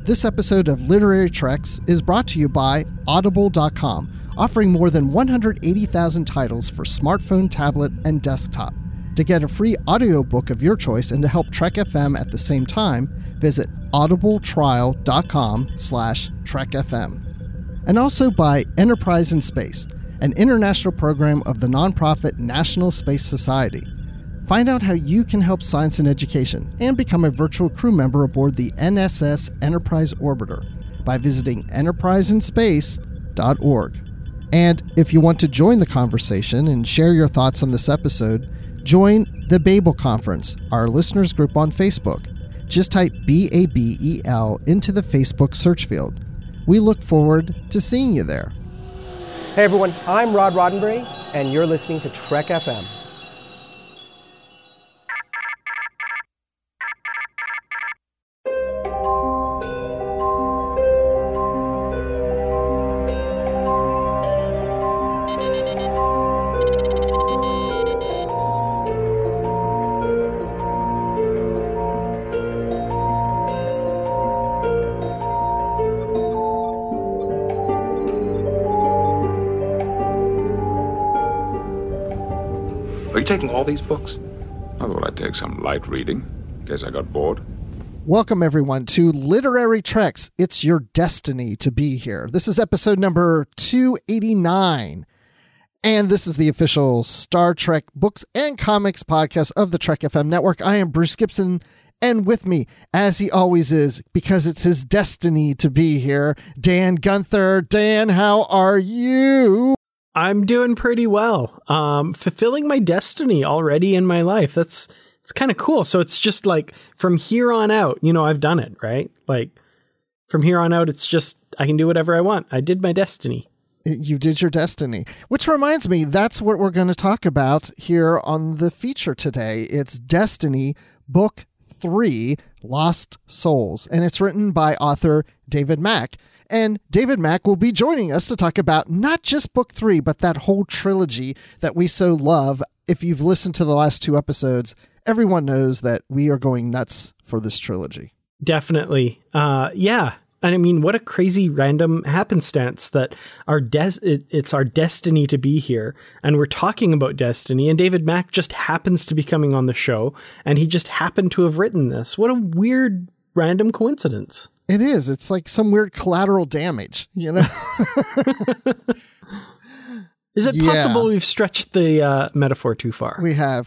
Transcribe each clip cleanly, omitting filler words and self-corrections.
This episode of Literary Treks is brought to you by Audible.com, offering more than 180,000 titles for smartphone, tablet, and desktop. To get a free audiobook of your choice and to help Trek FM at the same time, visit audibletrial.com/trekfm. And also by Enterprise in Space, an international program of the nonprofit National Space Society. Find out how you can help science and education and become a virtual crew member aboard the NSS Enterprise Orbiter by visiting enterpriseinspace.org. And if you want to join the conversation and share your thoughts on this episode, join the Babel Conference, our listeners group on Facebook. Just type BABEL into the Facebook search field. We look forward to seeing you there. Hey everyone, I'm Rod Roddenberry, and you're listening to Trek FM. Are you taking all these books? I thought I'd take some light reading, in case I got bored. Welcome, everyone, to Literary Treks. It's your destiny to be here. This is episode number 289, and this is the official Star Trek books and comics podcast of the Trek FM network. I am Bruce Gibson, and with me, as he always is, because it's his destiny to be here, Dan Gunther. Dan, how are you? I'm doing pretty well. Fulfilling my destiny already in my life. It's kind of cool. So it's just like from here on out, I've done it, right? Like from here on out, it's just, I can do whatever I want. I did my destiny. You did your destiny, which reminds me, that's what we're going to talk about here on the feature today. It's Destiny, Book 3, Lost Souls, and it's written by author David Mack. And David Mack will be joining us to talk about not just Book 3, but that whole trilogy that we so love. If you've listened to the last two episodes, everyone knows that we are going nuts for this trilogy. Definitely. Yeah. And I mean, what a crazy random happenstance that it's our destiny to be here. And we're talking about destiny. And David Mack just happens to be coming on the show. And he just happened to have written this. What a weird random coincidence. It is. It's like some weird collateral damage, Is it possible we've stretched the metaphor too far? We have.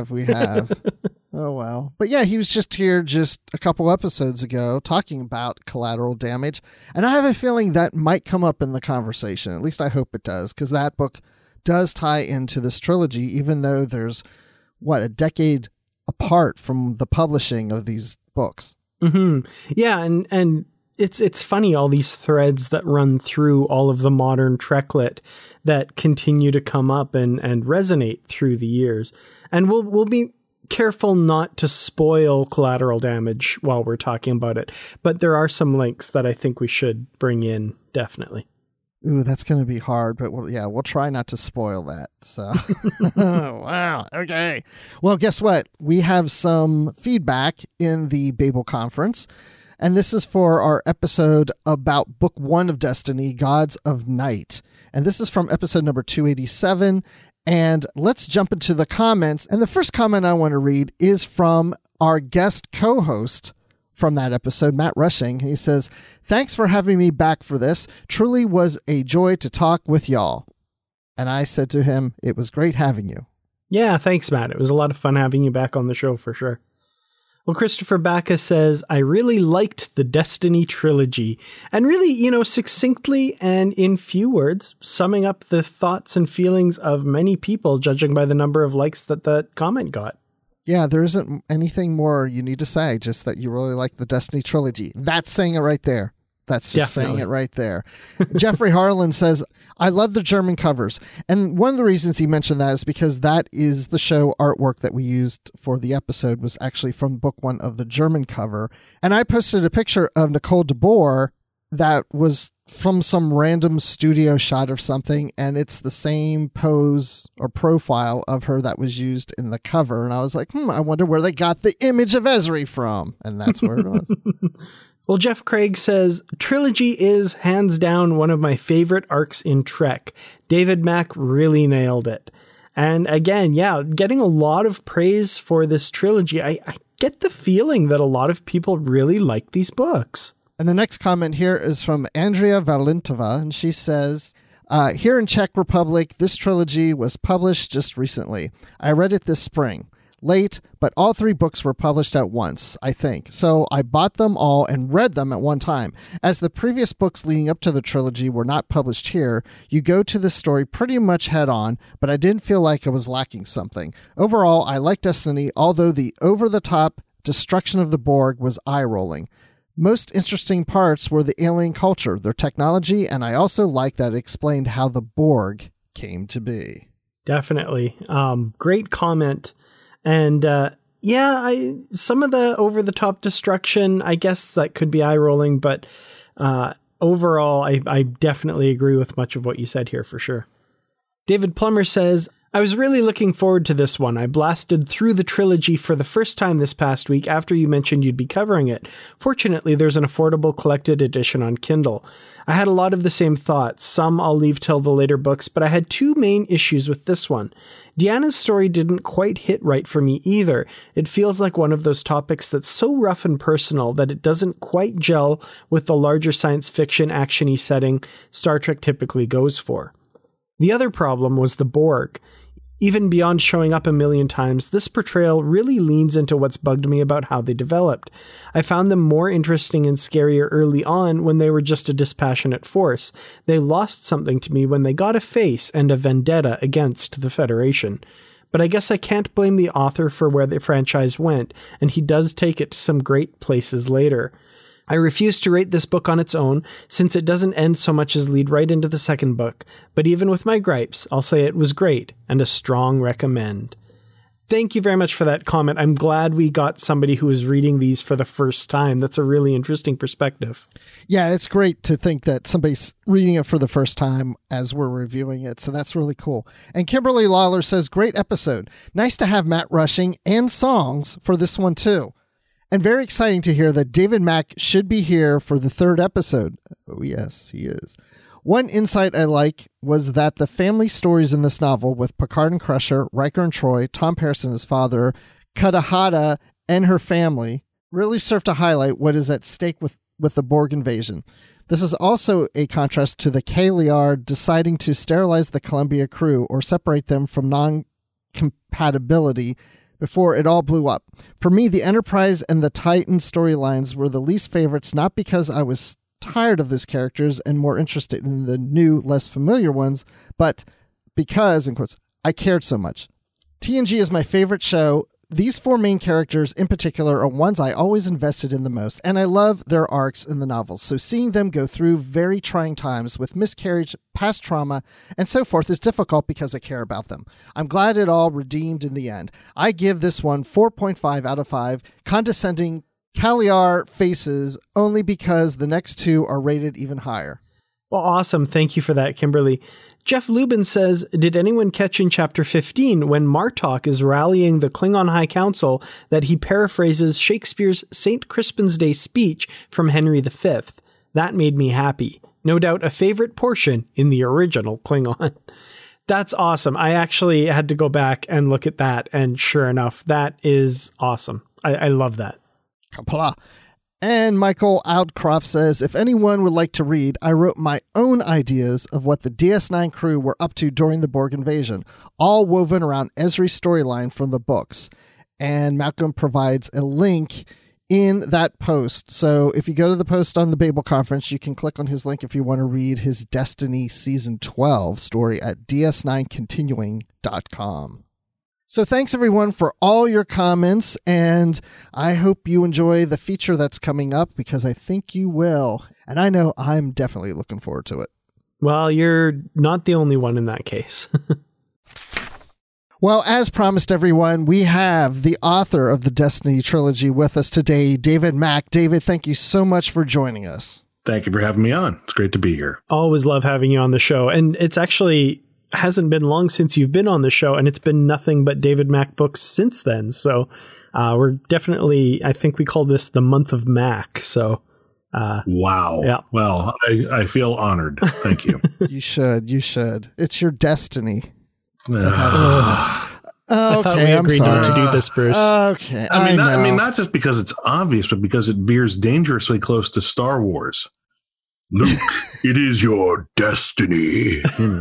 Oh, well. But yeah, he was just here just a couple episodes ago talking about collateral damage. And I have a feeling that might come up in the conversation. At least I hope it does, because that book does tie into this trilogy, even though there's, a decade apart from the publishing of these books. Mm-hmm. Yeah, and it's funny, all these threads that run through all of the modern Treklit that continue to come up and resonate through the years. And we'll be careful not to spoil collateral damage while we're talking about it. But there are some links that I think we should bring in, definitely. Ooh, that's going to be hard, but we'll try not to spoil that. So, wow. Okay. Well, guess what? We have some feedback in the Babel Conference, and this is for our episode about Book 1 of Destiny, Gods of Night. And this is from episode number 287. And let's jump into the comments. And the first comment I want to read is from our guest co-host from that episode, Matt Rushing. He says, "Thanks for having me back for this. Truly was a joy to talk with y'all." And I said to him, "It was great having you." Yeah, thanks, Matt. It was a lot of fun having you back on the show for sure. Well, Christopher Backus says, "I really liked the Destiny trilogy," and really, succinctly and in few words, summing up the thoughts and feelings of many people, judging by the number of likes that comment got. Yeah, there isn't anything more you need to say, just that you really like the Destiny trilogy. That's saying it right there. That's just saying it right there. Jeffrey Harlan says, "I love the German covers." And one of the reasons he mentioned that is because that is the show artwork that we used for the episode was actually from Book 1 of the German cover. And I posted a picture of Nicole DeBoer that was from some random studio shot of something, and it's the same pose or profile of her that was used in the cover. And I was like, I wonder where they got the image of Ezri from. And that's where it was. Well, Jeff Craig says, Trilogy is hands down one of my favorite arcs in Trek. David Mack really nailed it. And again, yeah, getting a lot of praise for this trilogy. I get the feeling that a lot of people really like these books. And the next comment here is from Andrea Valentova, and she says, here in Czech Republic, this trilogy was published just recently. I read it this spring. Late, but all 3 books were published at once, I think. So I bought them all and read them at one time. As the previous books leading up to the trilogy were not published here, you go to the story pretty much head on, but I didn't feel like I was lacking something. Overall, I like Destiny, although the over-the-top destruction of the Borg was eye-rolling. Most interesting parts were the alien culture, their technology, and I also like that it explained how the Borg came to be. Definitely. Great comment. And some of the over-the-top destruction, I guess that could be eye-rolling, but overall, I definitely agree with much of what you said here for sure. David Plummer says, I was really looking forward to this one. I blasted through the trilogy for the first time this past week after you mentioned you'd be covering it. Fortunately, there's an affordable collected edition on Kindle. I had a lot of the same thoughts. Some I'll leave till the later books, but I had 2 main issues with this one. Deanna's story didn't quite hit right for me either. It feels like one of those topics that's so rough and personal that it doesn't quite gel with the larger science fiction action-y setting Star Trek typically goes for. The other problem was the Borg. Even beyond showing up a million times, this portrayal really leans into what's bugged me about how they developed. I found them more interesting and scarier early on when they were just a dispassionate force. They lost something to me when they got a face and a vendetta against the Federation. But I guess I can't blame the author for where the franchise went, and he does take it to some great places later. I refuse to rate this book on its own, since it doesn't end so much as lead right into the second book, but even with my gripes, I'll say it was great and a strong recommend. Thank you very much for that comment. I'm glad we got somebody who is reading these for the first time. That's a really interesting perspective. Yeah, it's great to think that somebody's reading it for the first time as we're reviewing it, so that's really cool. And Kimberly Lawler says, great episode. Nice to have Matt Rushing and songs for this one too. And very exciting to hear that David Mack should be here for the 3rd episode. Oh, yes, he is. One insight I like was that the family stories in this novel with Picard and Crusher, Riker and Troy, Tom Paris and his father, Kadahata and her family really serve to highlight what is at stake with the Borg invasion. This is also a contrast to the Kaliar deciding to sterilize the Columbia crew or separate them from non-compatibility before it all blew up. For me, the Enterprise and the Titan storylines were the least favorites, not because I was tired of those characters and more interested in the new, less familiar ones, but because, in quotes, I cared so much. TNG is my favorite show. These 4 main characters in particular are ones I always invested in the most, and I love their arcs in the novels. So seeing them go through very trying times with miscarriage, past trauma, and so forth is difficult because I care about them. I'm glad it all redeemed in the end. I give this one 4.5 out of 5, condescending Kaliar faces only because the next 2 are rated even higher. Well, awesome. Thank you for that, Kimberly. Jeff Lubin says, did anyone catch in Chapter 15 when Martok is rallying the Klingon High Council that he paraphrases Shakespeare's St. Crispin's Day speech from Henry V? That made me happy. No doubt a favorite portion in the original Klingon. That's awesome. I actually had to go back and look at that, and sure enough, that is awesome. I love that. Kapla. And Michael Outcroft says, if anyone would like to read, I wrote my own ideas of what the DS9 crew were up to during the Borg invasion, all woven around Ezri's storyline from the books. And Malcolm provides a link in that post. So if you go to the post on the Babel Conference, you can click on his link if you want to read his Destiny Season 12 story at ds9continuing.com. So thanks, everyone, for all your comments, and I hope you enjoy the feature that's coming up, because I think you will. And I know I'm definitely looking forward to it. Well, you're not the only one in that case. Well, as promised, everyone, we have the author of the Destiny trilogy with us today, David Mack. David, thank you so much for joining us. Thank you for having me on. It's great to be here. Always love having you on the show. And it's actually hasn't been long since you've been on the show, and it's been nothing but David Mack books since then. So we're definitely, I think we call this the month of Mack. So Wow. Yeah. Well, I feel honored. Thank you. You should. It's your destiny. I thought we agreed not to do this, Bruce. Okay. I mean, not just because it's obvious, but because it veers dangerously close to Star Wars. Luke, it is your destiny.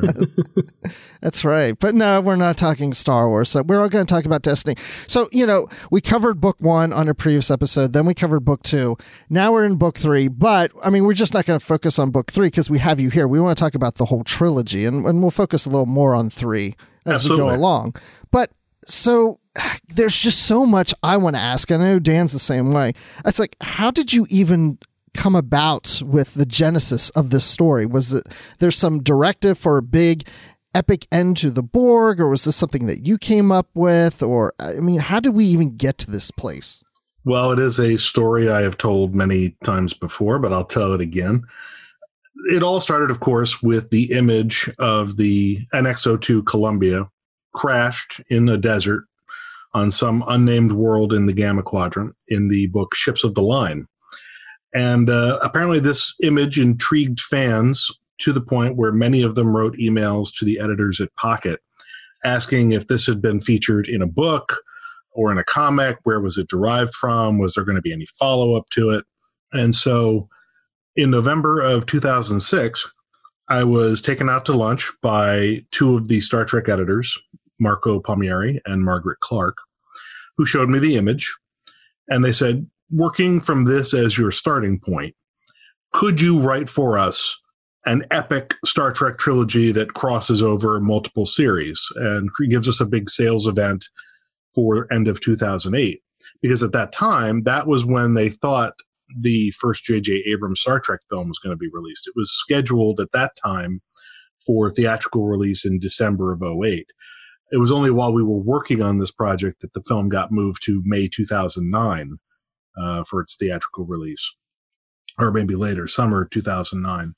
That's right. But no, we're not talking Star Wars. So we're all going to talk about Destiny. So, we covered book 1 on a previous episode. Then we covered book 2. Now we're in book 3. But, I mean, we're just not going to focus on book 3 because we have you here. We want to talk about the whole trilogy. And we'll focus a little more on 3 as Absolutely. we go along. But so there's just so much I want to ask. I know Dan's the same way. It's like, how did you even come about with the genesis of this story? Was it there's some directive for a big epic end to the Borg, or was this something that you came up with? Or, I mean, how did we even get to this place? Well, it is a story I have told many times before, but I'll tell it again. It all started, of course, with the image of the NX-02 Columbia crashed in the desert on some unnamed world in the Gamma Quadrant in the book Ships of the Line. And apparently this image intrigued fans to the point where many of them wrote emails to the editors at Pocket asking if this had been featured in a book or in a comic. Where was it derived from? Was there going to be any follow-up to it? And so in November of 2006, I was taken out to lunch by 2 of the Star Trek editors, Marco Palmieri and Margaret Clark, who showed me the image. And they said, working from this as your starting point, could you write for us an epic Star Trek trilogy that crosses over multiple series and gives us a big sales event for end of 2008? Because at that time, that was when they thought the first J.J. Abrams Star Trek film was going to be released. It was scheduled at that time for theatrical release in December of 2008. It was only while we were working on this project that the film got moved to May 2009 for its theatrical release, or maybe later, summer 2009.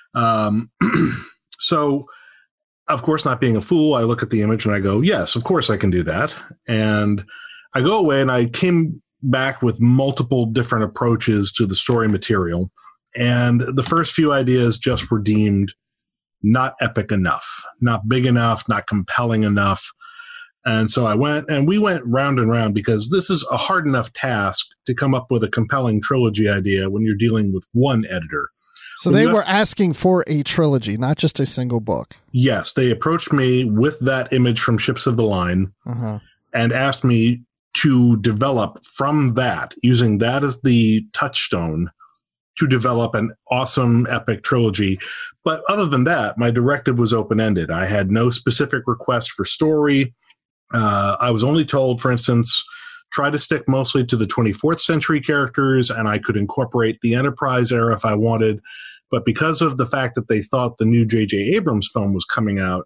So, of course, not being a fool, I look at the image and I go, yes, of course I can do that. And I go away and I came back with multiple different approaches to the story material. And the first few ideas just were deemed not epic enough, not big enough, not compelling enough. And so we went round and round because this is a hard enough task to come up with a compelling trilogy idea when you're dealing with one editor. So they were asking for a trilogy, not just a single book. Yes, they approached me with that image from Ships of the Line and asked me to develop from that, using that as the touchstone, to develop an awesome epic trilogy. But other than that, my directive was open-ended. I had no specific request for story. I was only told, for instance, try to stick mostly to the 24th century characters, and I could incorporate the Enterprise era if I wanted. But because of the fact that they thought the new J.J. Abrams film was coming out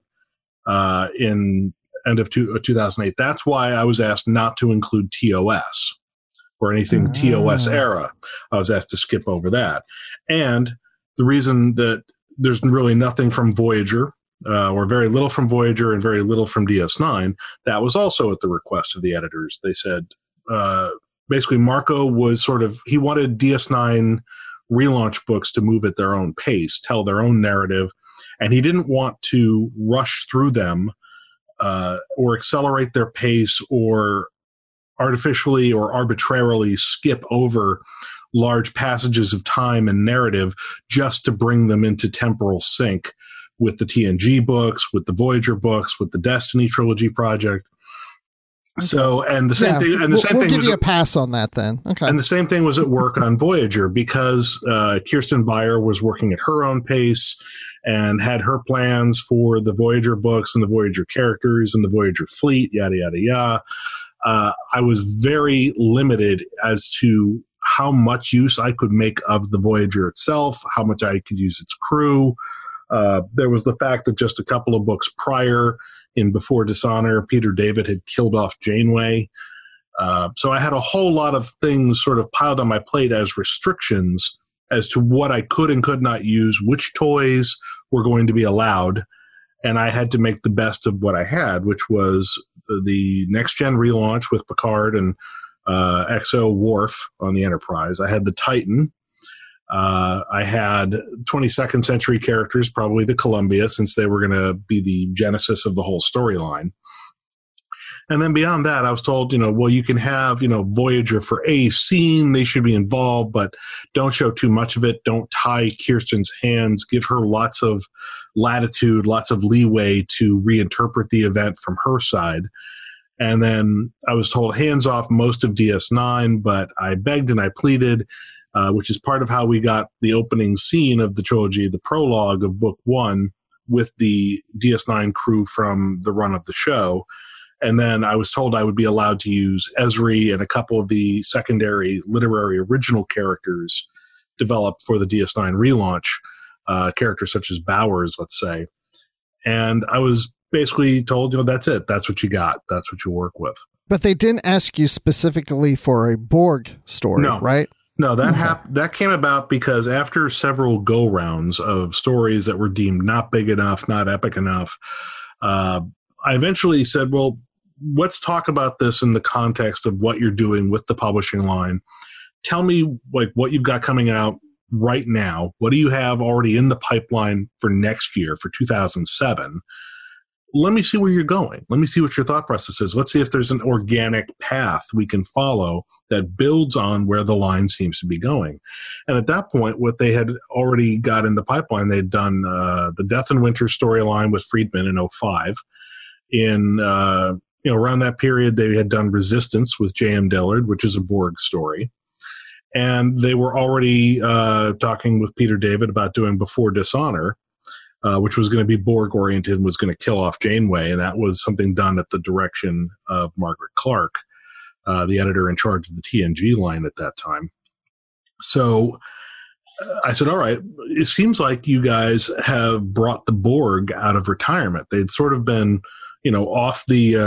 in end of 2008, that's why I was asked not to include TOS or anything TOS era. I was asked to skip over that. And the reason that there's really nothing from Voyager, or very little from Voyager and very little from DS9, that was also at the request of the editors. They said, basically Marco was he wanted DS9 relaunch books to move at their own pace, tell their own narrative, and he didn't want to rush through them or accelerate their pace or artificially or arbitrarily skip over large passages of time and narrative just to bring them into temporal sync with the TNG books, with the Voyager books, with the Destiny trilogy project. So, and the same thing, and the same thing. We'll give you a pass on that then. Okay. And the same thing was at work on Voyager because Kirsten Beyer was working at her own pace and had her plans for the Voyager books and the Voyager characters and the Voyager fleet, yada, yada, yada. I was very limited as to how much use I could make of the Voyager itself, how much I could use its crew. There was the fact that just a couple of books prior, in Before Dishonor, Peter David had killed off Janeway. So I had a whole lot of things sort of piled on my plate as restrictions as to what I could and could not use, which toys were going to be allowed. And I had to make the best of what I had, which was the Next Gen relaunch with Picard and XO Worf on the Enterprise. I had the Titan. I had 22nd century characters, probably the Columbia, since they were going to be the genesis of the whole storyline. And then beyond that, I was told, well, you can have, Voyager for a scene. They should be involved, but don't show too much of it. Don't tie Kirsten's hands. Give her lots of latitude, lots of leeway to reinterpret the event from her side. And then I was told hands off most of DS9, but I begged and I pleaded, which is part of how we got the opening scene of the trilogy, the prologue of Book 1, with the DS9 crew from the run of the show. And then I was told I would be allowed to use Ezri and a couple of the secondary literary original characters developed for the DS9 relaunch, characters such as Bowers, let's say. And I was basically told, that's it. That's what you got. That's what you work with. But they didn't ask you specifically for a Borg story, right? No, that came about because after several go-rounds of stories that were deemed not big enough, not epic enough, I eventually said, well, let's talk about this in the context of what you're doing with the publishing line. Tell me what you've got coming out right now. What do you have already in the pipeline for next year, for 2007? Let me see where you're going. Let me see what your thought process is. Let's see if there's an organic path we can follow that builds on where the line seems to be going. And at that point, what they had already got in the pipeline, they'd done the Death and Winter storyline with Friedman in 2005. In around that period, they had done Resistance with J.M. Dillard, which is a Borg story. And they were already talking with Peter David about doing Before Dishonor, which was going to be Borg-oriented and was going to kill off Janeway. And that was something done at the direction of Margaret Clark, the editor in charge of the TNG line at that time. So I said, all right, it seems like you guys have brought the Borg out of retirement. They'd sort of been off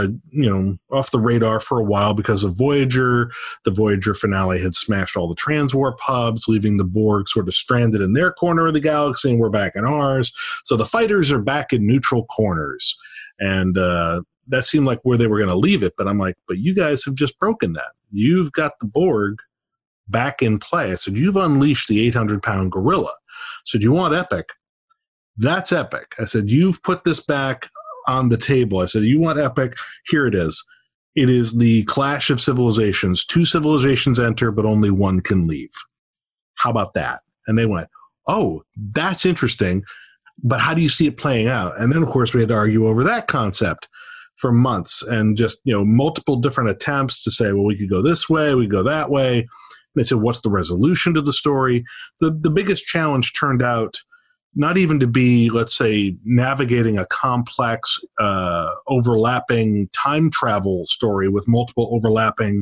the radar for a while because of Voyager. The Voyager finale had smashed all the transwarp hubs, leaving the Borg sort of stranded in their corner of the galaxy, and we're back in ours. So the fighters are back in neutral corners. And that seemed like where they were going to leave it. But I'm like, but you guys have just broken that. You've got the Borg back in play. I said, you've unleashed the 800-pound gorilla. So do you want epic? That's epic. I said, you've put this back on the table. I said, you want epic? Here it is. It is the clash of civilizations. 2 civilizations enter, but only one can leave. How about that? And they went, oh, that's interesting, but how do you see it playing out? And then, of course, we had to argue over that concept for months and just, multiple different attempts to say, well, we could go this way, we could go that way. And they said, what's the resolution to the story? The biggest challenge turned out not even to be, let's say, navigating a complex, overlapping time travel story with multiple overlapping,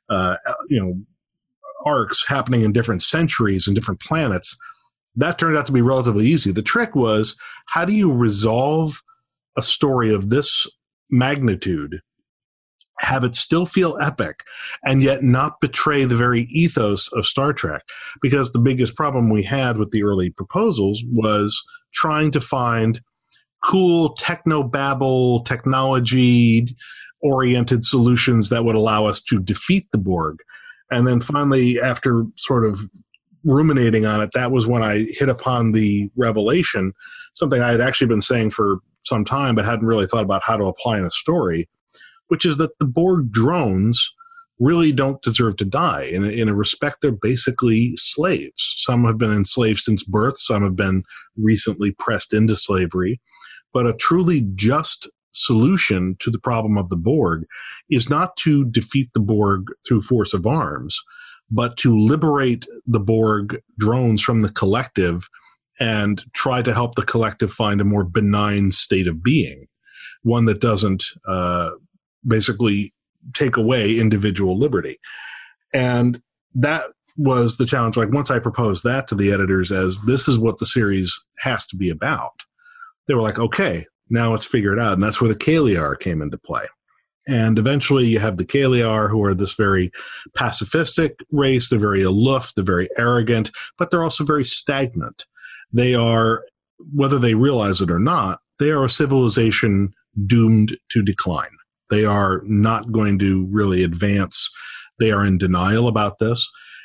arcs happening in different centuries and different planets. That turned out to be relatively easy. The trick was, how do you resolve a story of this magnitude, have it still feel epic, and yet not betray the very ethos of Star Trek? Because the biggest problem we had with the early proposals was trying to find cool technobabble, technology-oriented solutions that would allow us to defeat the Borg. And then finally, after sort of ruminating on it, that was when I hit upon the revelation, something I had actually been saying for some time but hadn't really thought about how to apply in a story, which is that the Borg drones really don't deserve to die. In a respect, they're basically slaves. Some have been enslaved since birth. Some have been recently pressed into slavery. But a truly just solution to the problem of the Borg is not to defeat the Borg through force of arms, but to liberate the Borg drones from the collective and try to help the collective find a more benign state of being, one that doesn't basically take away individual liberty. And that was the challenge. Like, once I proposed that to the editors as this is what the series has to be about, they were like, okay, now let's figure it out. And that's where the Kaliar came into play. And eventually you have the Kaliar, who are this very pacifistic race. They're very aloof. They're very arrogant, but they're also very stagnant. They are, whether they realize it or not, they are a civilization doomed to decline. They are not going to really advance. They are in denial about this.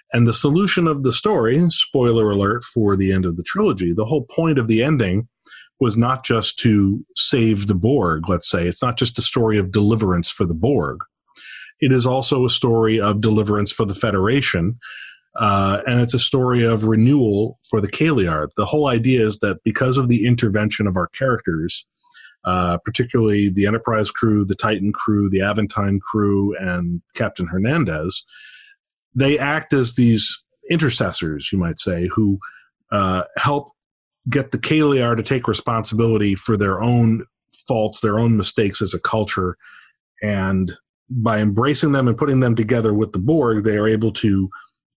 And the solution of the story, spoiler alert for the end of the trilogy, the whole point of the ending was not just to save the Borg, let's say. It's not just a story of deliverance for the Borg. It is also a story of deliverance for the Federation, and it's a story of renewal for the Kaliar. The whole idea is that because of the intervention of our characters, particularly the Enterprise crew, the Titan crew, the Aventine crew, and Captain Hernandez, they act as these intercessors, you might say, who help get the Kaliar to take responsibility for their own faults, their own mistakes as a culture. And by embracing them and putting them together with the Borg, they are able to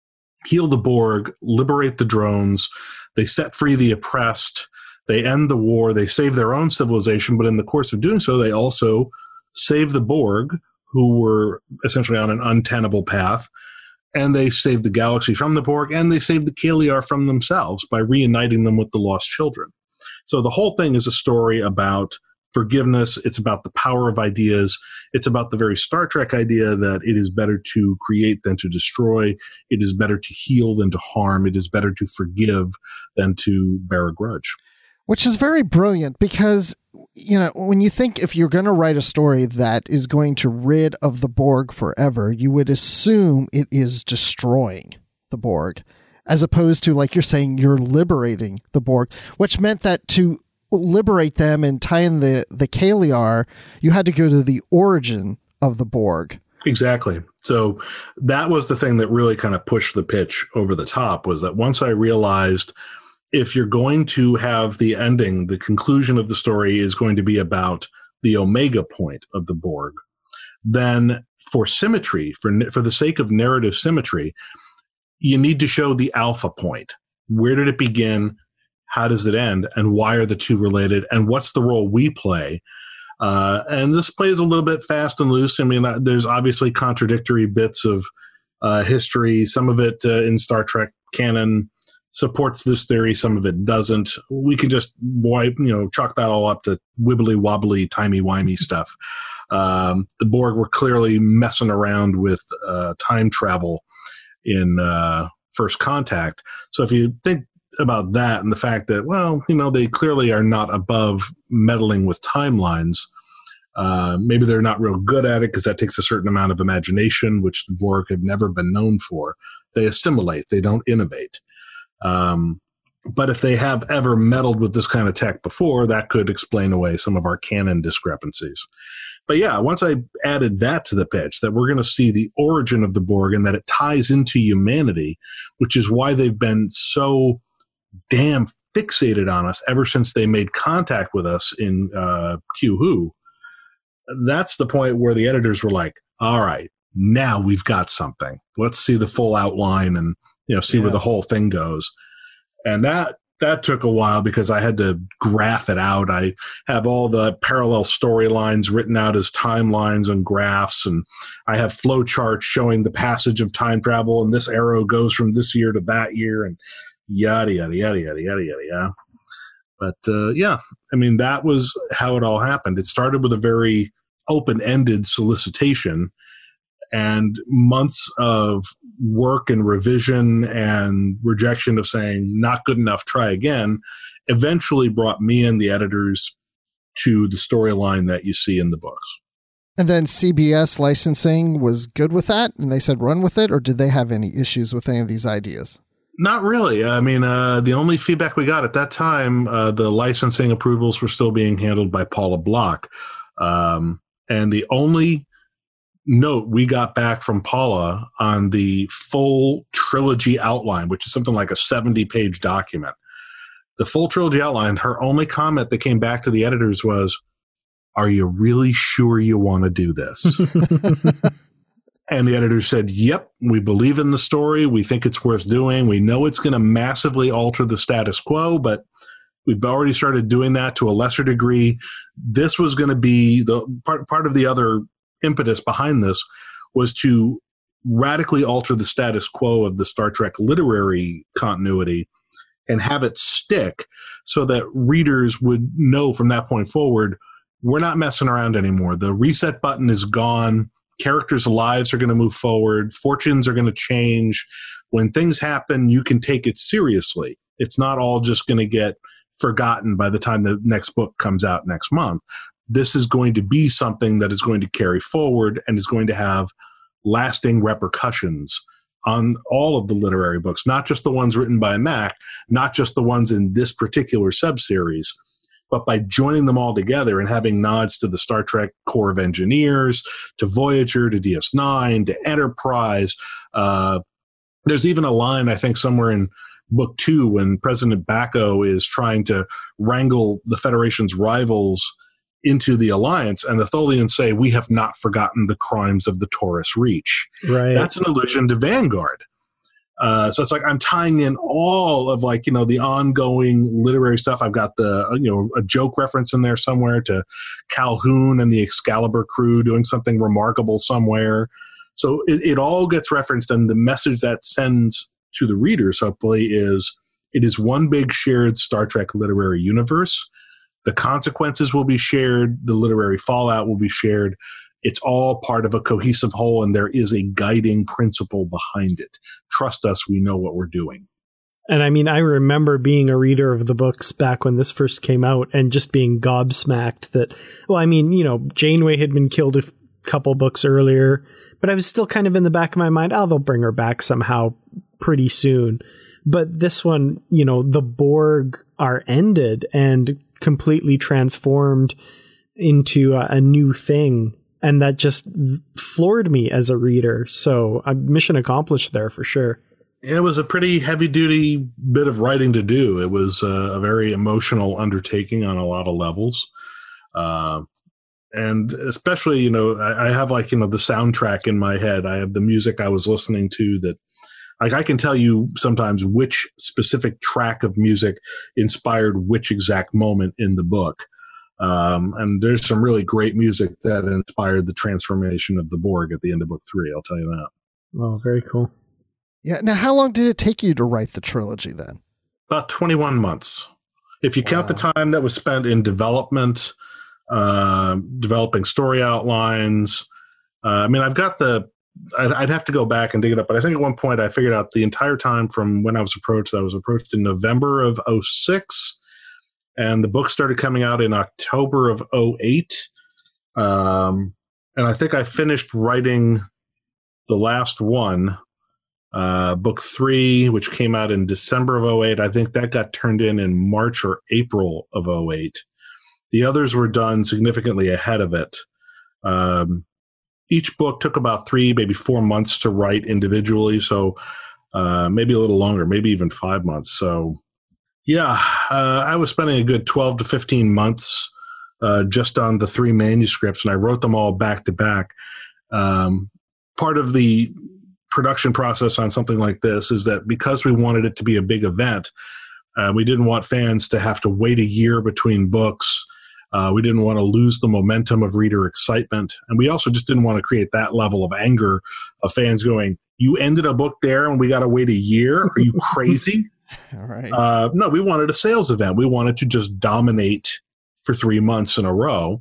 heal the Borg, liberate the drones, they set free the oppressed, they end the war, they save their own civilization, but in the course of doing so, they also save the Borg, who were essentially on an untenable path, and they saved the galaxy from the Borg, and they saved the Kaliar from themselves by reuniting them with the lost children. So the whole thing is a story about forgiveness. It's about the power of ideas. It's about the very Star Trek idea that it is better to create than to destroy. It is better to heal than to harm. It is better to forgive than to bear a grudge. Which is very brilliant because, you know, when you think if you're going to write a story that is going to rid of the Borg forever, you would assume it is destroying the Borg, as opposed to, like you're saying, you're liberating the Borg, which meant that to liberate them and tie in the Kaliar, you had to go to the origin of the Borg. Exactly. So that was the thing that really kind of pushed the pitch over the top, was that once I realized if you're going to have the ending, the conclusion of the story is going to be about the omega point of the Borg, then for symmetry, for the sake of narrative symmetry, you need to show the alpha point. Where did it begin? How does it end? And why are the two related? And what's the role we play? And this plays a little bit fast and loose. I mean, there's obviously contradictory bits of history. Some of it in Star Trek canon supports this theory. Some of it doesn't. We can just chalk that all up to wibbly wobbly, timey-wimey stuff. The Borg were clearly messing around with time travel in First Contact. So if you think about that and the fact that, well, they clearly are not above meddling with timelines. Maybe they're not real good at it because that takes a certain amount of imagination, which the Borg have never been known for. They assimilate. They don't innovate. But if they have ever meddled with this kind of tech before, that could explain away some of our canon discrepancies. But yeah, once I added that to the pitch, that we're going to see the origin of the Borg and that it ties into humanity, which is why they've been so damn fixated on us ever since they made contact with us in Q Who. That's the point where the editors were like, all right, now we've got something. Let's see the full outline and see where the whole thing goes. And that took a while because I had to graph it out. I have all the parallel storylines written out as timelines and graphs, and I have flow charts showing the passage of time travel, and this arrow goes from this year to that year, and yada, yada, yada, yada, yada, yada, yeah. But, I mean, that was how it all happened. It started with a very open-ended solicitation and months of work and revision and rejection of saying, not good enough, try again, eventually brought me and the editors to the storyline that you see in the books. And then CBS licensing was good with that, and they said run with it, or did they have any issues with any of these ideas? Not really. I mean, the only feedback we got at that time, the licensing approvals were still being handled by Paula Block. And the only note we got back from Paula on the full trilogy outline, which is something like a 70-page document, the full trilogy outline, her only comment that came back to the editors was, "Are you really sure you want to do this?" And the editor said, "Yep, we believe in the story. We think it's worth doing. We know it's going to massively alter the status quo, but we've already started doing that to a lesser degree. This was going to be the part of the other impetus behind this was to radically alter the status quo of the Star Trek literary continuity and have it stick so that readers would know from that point forward, we're not messing around anymore. The reset button is gone. Characters' lives are going to move forward. Fortunes are going to change. when things happen, you can take it seriously. It's not all just going to get forgotten by the time the next book comes out next month. This is going to be something that is going to carry forward and is going to have lasting repercussions on all of the literary books, not just the ones written by Mack, not just the ones in this particular subseries, but by joining them all together and having nods to the Star Trek Corps of Engineers, to Voyager, to DS9, to Enterprise. There's even a line, I think, somewhere in book 2 when President Bacco is trying to wrangle the Federation's rivals into the Alliance, and the Tholians say, "We have not forgotten the crimes of the Taurus Reach." Right. That's an allusion to Vanguard. So it's like I'm tying in all of the ongoing literary stuff. I've got a joke reference in there somewhere to Calhoun and the Excalibur crew doing something remarkable somewhere. So it all gets referenced, and the message that sends to the readers, hopefully, is it is one big shared Star Trek literary universe. The consequences will be shared. The literary fallout will be shared. It's all part of a cohesive whole, and there is a guiding principle behind it. Trust us, we know what we're doing. And I mean, I remember being a reader of the books back when this first came out and just being gobsmacked that, Janeway had been killed a couple books earlier, but I was still kind of in the back of my mind, they'll bring her back somehow pretty soon. But this one, the Borg are ended and completely transformed into a new thing. And that just floored me as a reader. So mission accomplished there for sure. It was a pretty heavy-duty bit of writing to do. It was a very emotional undertaking on a lot of levels. And especially, I have the soundtrack in my head. I have the music I was listening to that I can tell you sometimes which specific track of music inspired which exact moment in the book. And there's some really great music that inspired the transformation of the Borg at the end of book 3. I'll tell you that. Oh, very cool. Yeah. Now, how long did it take you to write the trilogy then? About 21 months. If you count the time that was spent in development, developing story outlines. I've got I'd have to go back and dig it up, but I think at one point I figured out the entire time from when I was approached in November of 2006, and the book started coming out in October of 2008. And I think I finished writing the last one, book 3, which came out in December of 2008. I think that got turned in March or April of 2008. The others were done significantly ahead of it. Each book took about 3, maybe 4 months to write individually. So maybe a little longer, maybe even 5 months. So yeah, I was spending a good 12 to 15 months just on the 3 manuscripts, and I wrote them all back to back. Part of the production process on something like this is that because we wanted it to be a big event, we didn't want fans to have to wait a year between books. We didn't want to lose the momentum of reader excitement. And we also just didn't want to create that level of anger of fans going, "You ended a book there and we got to wait a year? Are you crazy?" All right. No, we wanted a sales event. We wanted to just dominate for 3 months in a row.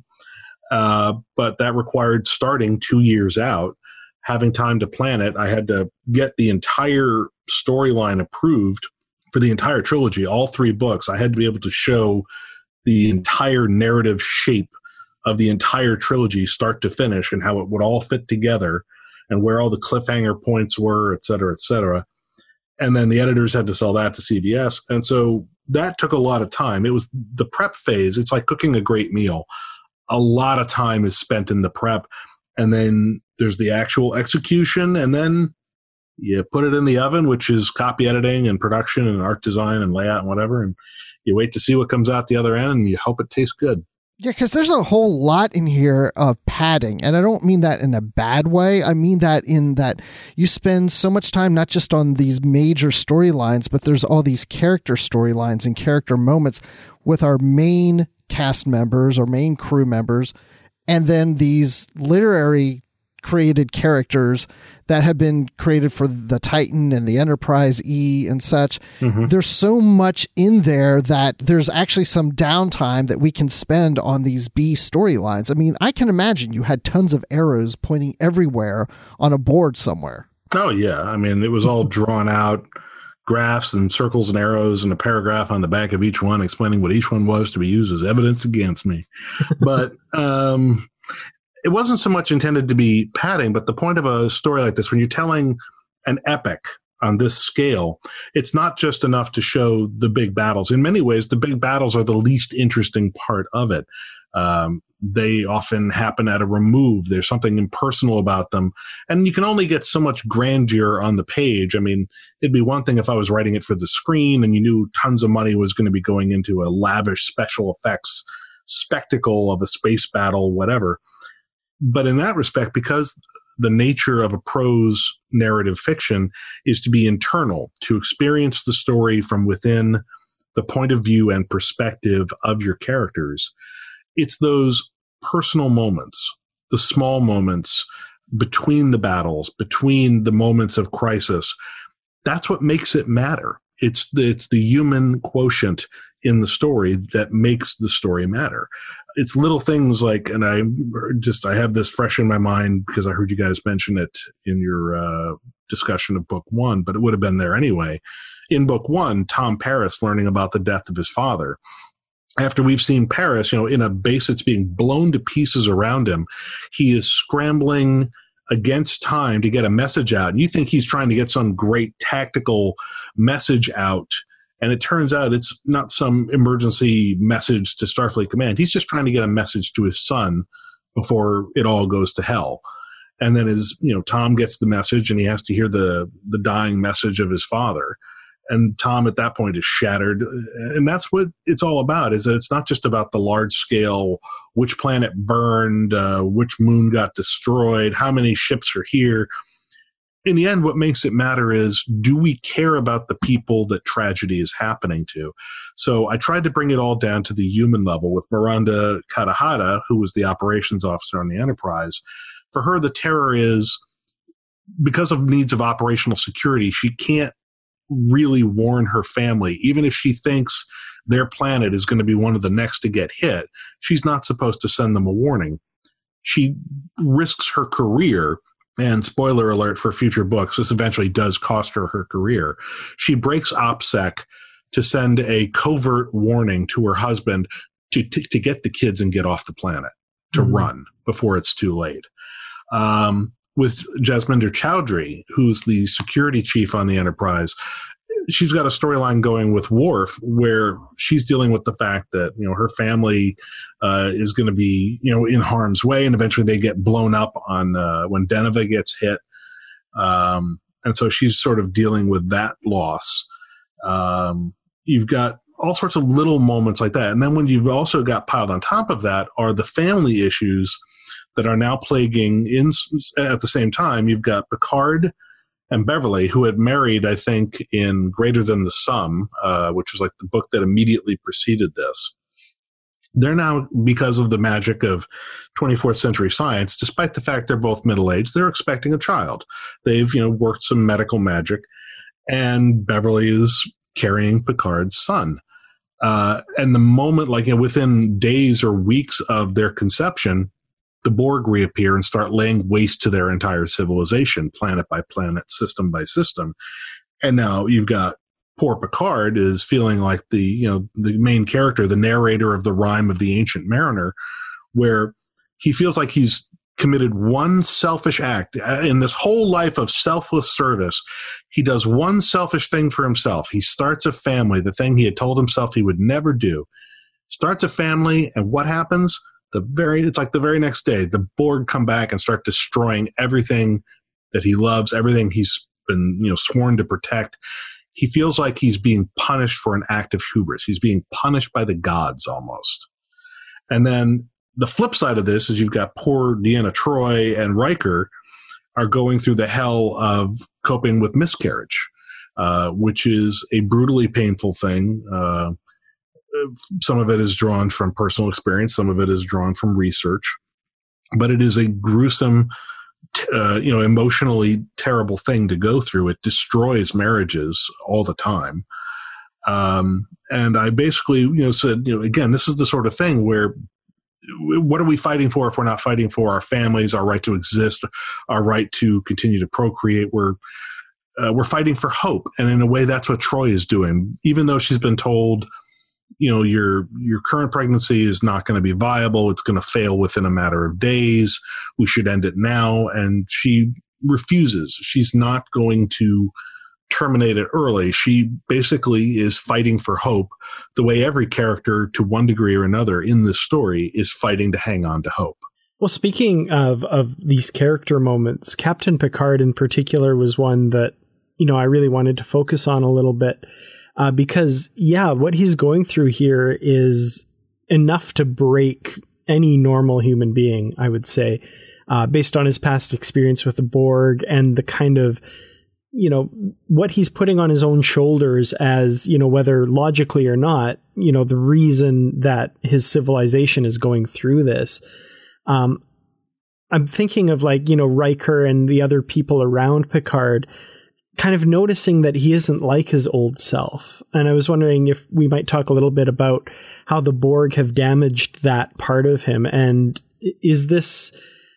But that required starting 2 years out, having time to plan it. I had to get the entire storyline approved for the entire trilogy, all 3 books. I had to be able to show the entire narrative shape of the entire trilogy, start to finish, and how it would all fit together and where all the cliffhanger points were, et cetera, et cetera. And then the editors had to sell that to CBS. And so that took a lot of time. It was the prep phase. It's like cooking a great meal. A lot of time is spent in the prep. And then there's the actual execution. And then you put it in the oven, which is copy editing and production and art design and layout and whatever. And you wait to see what comes out the other end, and you hope it tastes good. Yeah, because there's a whole lot in here of padding, and I don't mean that in a bad way. I mean that in that you spend so much time not just on these major storylines, but there's all these character storylines and character moments with our main cast members or main crew members, and then these literary created characters that have been created for the Titan and the Enterprise E and such. Mm-hmm. There's so much in there that there's actually some downtime that we can spend on these B storylines. I mean, I can imagine you had tons of arrows pointing everywhere on a board somewhere. Oh, yeah. I mean, it was all drawn out, graphs and circles and arrows and a paragraph on the back of each one explaining what each one was to be used as evidence against me. But it wasn't so much intended to be padding, but the point of a story like this, when you're telling an epic on this scale, it's not just enough to show the big battles. In many ways, the big battles are the least interesting part of it. They often happen at a remove. There's something impersonal about them. And you can only get so much grandeur on the page. I mean, it'd be one thing if I was writing it for the screen and you knew tons of money was going to be going into a lavish special effects spectacle of a space battle, whatever. But in that respect, because the nature of a prose narrative fiction is to be internal, to experience the story from within the point of view and perspective of your characters, it's those personal moments, the small moments between the battles, between the moments of crisis. That's what makes it matter. It's the human quotient in the story that makes the story matter. It's little things like, and I have this fresh in my mind because I heard you guys mention it in your discussion of book one, but it would have been there anyway. In book one, Tom Paris learning about the death of his father. After we've seen Paris, in a base that's being blown to pieces around him, he is scrambling against time to get a message out. And you think he's trying to get some great tactical message out, and it turns out it's not some emergency message to Starfleet Command. He's just trying to get a message to his son before it all goes to hell. And then Tom gets the message, and he has to hear the dying message of his father. And Tom at that point is shattered. And that's what it's all about, is that it's not just about the large scale, which planet burned, which moon got destroyed, how many ships are here. In the end, what makes it matter is, do we care about the people that tragedy is happening to? So I tried to bring it all down to the human level with Miranda Katahata, who was the operations officer on the Enterprise. For her, the terror is, because of needs of operational security, she can't really warn her family. Even if she thinks their planet is going to be one of the next to get hit, she's not supposed to send them a warning. She risks her career, and spoiler alert for future books, this eventually does cost her her career. She breaks OPSEC to send a covert warning to her husband to get the kids and get off the planet, to run before it's too late. With Jasminder Chowdhury, who's the security chief on the Enterprise, she's got a storyline going with Worf where she's dealing with the fact that, her family is going to be, in harm's way, and eventually they get blown up on when Deneva gets hit. And so she's sort of dealing with that loss. You've got all sorts of little moments like that. And then when you've also got piled on top of that are the family issues that are now plaguing at the same time. You've got Picard and Beverly, who had married, I think, in Greater Than the Sum, which was like the book that immediately preceded this. They're now, because of the magic of 24th century science, despite the fact they're both middle-aged, they're expecting a child. They've, worked some medical magic, and Beverly is carrying Picard's son. And the moment, within days or weeks of their conception, the Borg reappear and start laying waste to their entire civilization, planet by planet, system by system. And now you've got poor Picard is feeling like the main character, the narrator of the Rime of the Ancient Mariner, where he feels like he's committed one selfish act in this whole life of selfless service. He does one selfish thing for himself. He starts a family, the thing he had told himself he would never do. Starts a family, and what happens? It's like the very next day, the Borg come back and start destroying everything that he loves, everything he's been, sworn to protect. He feels like he's being punished for an act of hubris. He's being punished by the gods almost. And then the flip side of this is you've got poor Deanna Troi and Riker are going through the hell of coping with miscarriage, which is a brutally painful thing. Some of it is drawn from personal experience. Some of it is drawn from research. But it is a gruesome, emotionally terrible thing to go through. It destroys marriages all the time. And I basically, said, again, this is the sort of thing where what are we fighting for if we're not fighting for our families, our right to exist, our right to continue to procreate? We're fighting for hope. And in a way, that's what Troi is doing. Even though she's been told, your current pregnancy is not going to be viable. It's going to fail within a matter of days. We should end it now. And she refuses. She's not going to terminate it early. She basically is fighting for hope the way every character, to one degree or another in this story, is fighting to hang on to hope. Well, speaking of these character moments, Captain Picard in particular was one that, I really wanted to focus on a little bit. Because, what he's going through here is enough to break any normal human being, I would say, based on his past experience with the Borg and the kind of, what he's putting on his own shoulders as, whether logically or not, the reason that his civilization is going through this. I'm thinking of Riker and the other people around Picard kind of noticing that he isn't like his old self. And I was wondering if we might talk a little bit about how the Borg have damaged that part of him. And is this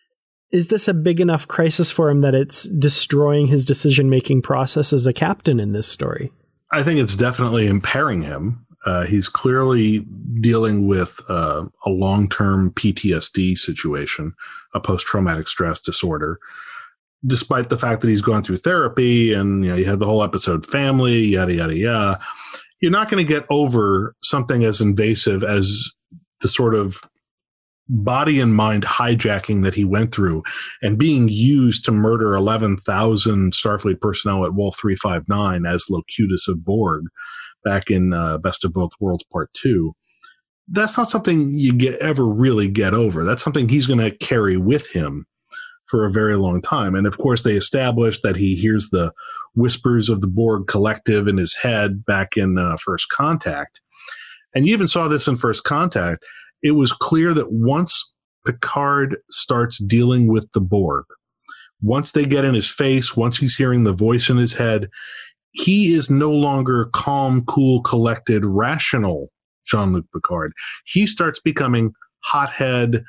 a big enough crisis for him that it's destroying his decision-making process as a captain in this story? I think it's definitely impairing him. He's clearly dealing with a long-term PTSD situation, a post-traumatic stress disorder. Despite the fact that he's gone through therapy and, you had the whole episode family, yada, yada, yada, you're not going to get over something as invasive as the sort of body and mind hijacking that he went through and being used to murder 11,000 Starfleet personnel at Wolf 359 as Locutus of Borg back in Best of Both Worlds Part 2. That's not something you ever really get over. That's something he's going to carry with him for a very long time. And of course, they established that he hears the whispers of the Borg collective in his head back in First Contact. And you even saw this in First Contact. It was clear that once Picard starts dealing with the Borg, once they get in his face, once he's hearing the voice in his head, he is no longer calm, cool, collected, rational Jean-Luc Picard. He starts becoming hothead,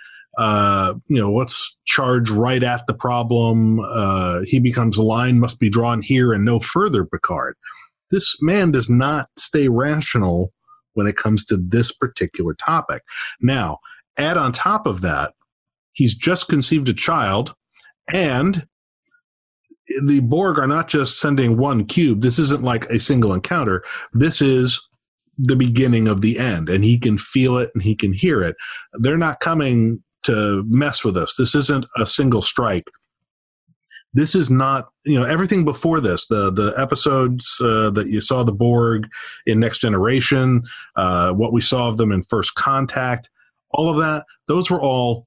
let's charge right at the problem. He becomes line must be drawn here and no further Picard. This man does not stay rational when it comes to this particular topic. Now, add on top of that, he's just conceived a child, and the Borg are not just sending one cube. This isn't like a single encounter. This is the beginning of the end, and he can feel it and he can hear it. They're not coming to mess with us. This isn't a single strike. This is not, everything before this, the episodes that you saw the Borg in Next Generation, what we saw of them in First Contact, all of that, those were all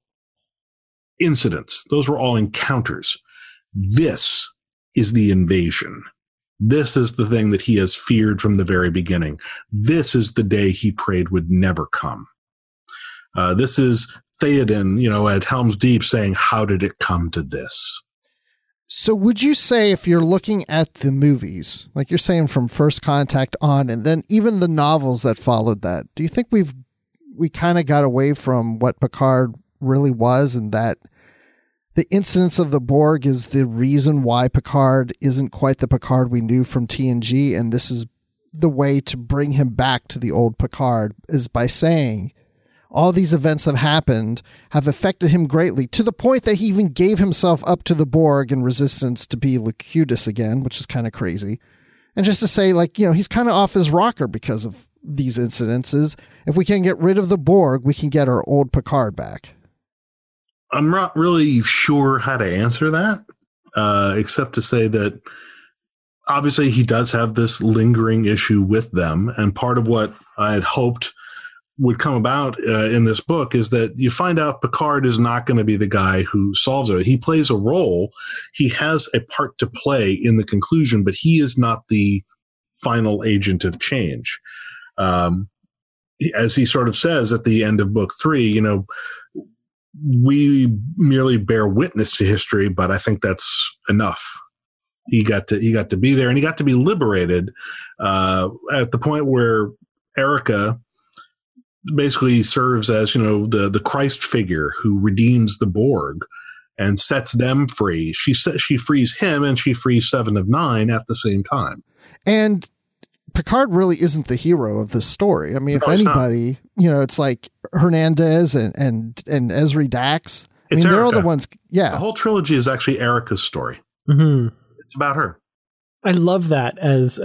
incidents. Those were all encounters. This is the invasion. This is the thing that he has feared from the very beginning. This is the day he prayed would never come. This is Theoden, at Helm's Deep saying, how did it come to this? So would you say, if you're looking at the movies, like you're saying from First Contact on, and then even the novels that followed that, do you think we kind of got away from what Picard really was, and that the incidence of the Borg is the reason why Picard isn't quite the Picard we knew from TNG, and this is the way to bring him back to the old Picard, is by saying all these events that have happened have affected him greatly, to the point that he even gave himself up to the Borg in Resistance to be Locutus again, which is kind of crazy. And just to say, he's kind of off his rocker because of these incidences. If we can get rid of the Borg, we can get our old Picard back. I'm not really sure how to answer that, except to say that obviously he does have this lingering issue with them. And part of what I had hoped would come about in this book is that you find out Picard is not going to be the guy who solves it. He plays a role. He has a part to play in the conclusion, but he is not the final agent of change. As he sort of says at the end of book 3, we merely bear witness to history, but I think that's enough. He got to be there, and he got to be liberated at the point where Erica basically serves as, the Christ figure who redeems the Borg and sets them free. She frees him, and she frees Seven of Nine at the same time. And Picard really isn't the hero of this story. I mean, if anybody, it's like Hernandez and Ezri Dax. They're all the ones. Yeah. The whole trilogy is actually Erica's story. Mm-hmm. It's about her. I love that as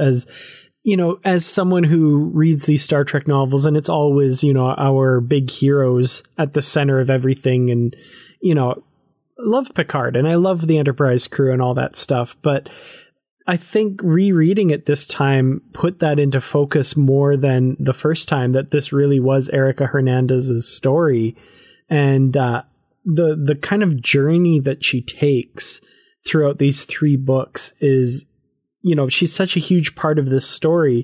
someone who reads these Star Trek novels, and it's always, our big heroes at the center of everything. And, I love Picard and I love the Enterprise crew and all that stuff. But I think rereading it this time put that into focus more than the first time, that this really was Erica Hernandez's story. And the kind of journey that she takes throughout these 3 books is, she's such a huge part of this story.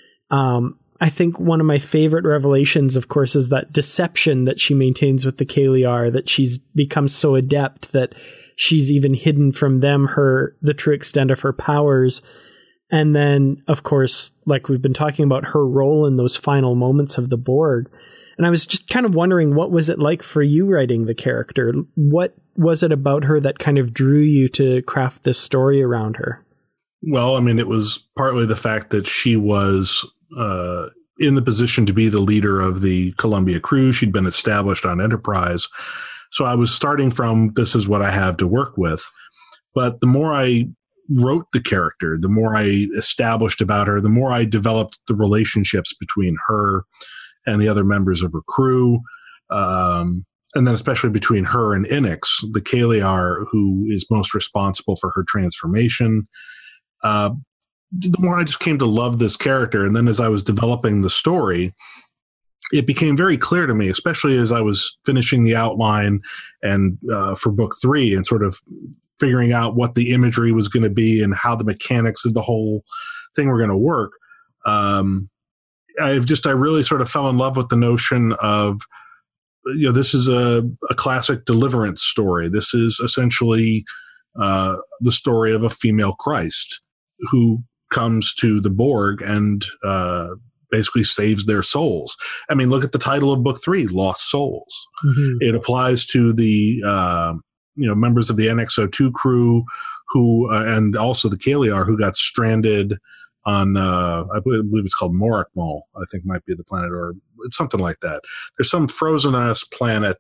I think one of my favorite revelations, of course, is that deception that she maintains with the Kaliar, that she's become so adept that she's even hidden from them the true extent of her powers. And then, of course, like we've been talking about, her role in those final moments of the Borg. And I was just kind of wondering, what was it like for you writing the character? What was it about her that kind of drew you to craft this story around her? Well, it was partly the fact that she was in the position to be the leader of the Columbia crew. She'd been established on Enterprise. So I was starting from, this is what I have to work with. But the more I wrote the character, the more I established about her, the more I developed the relationships between her and the other members of her crew. And then especially between her and Inix, the Kaliar, who is most responsible for her transformation. The more I just came to love this character. And then as I was developing the story, it became very clear to me, especially as I was finishing the outline and for book 3 and sort of figuring out what the imagery was going to be and how the mechanics of the whole thing were going to work. I really sort of fell in love with the notion of, this is a classic Deliverance story. This is essentially the story of a female Christ who comes to the Borg and basically saves their souls. Look at the title of book 3, Lost Souls. Mm-hmm. It applies to the members of the NX-02 crew who and also the Kaliar who got stranded on I believe it's called Morakmal, I think might be the planet, or it's something like that. There's some frozen ass planet,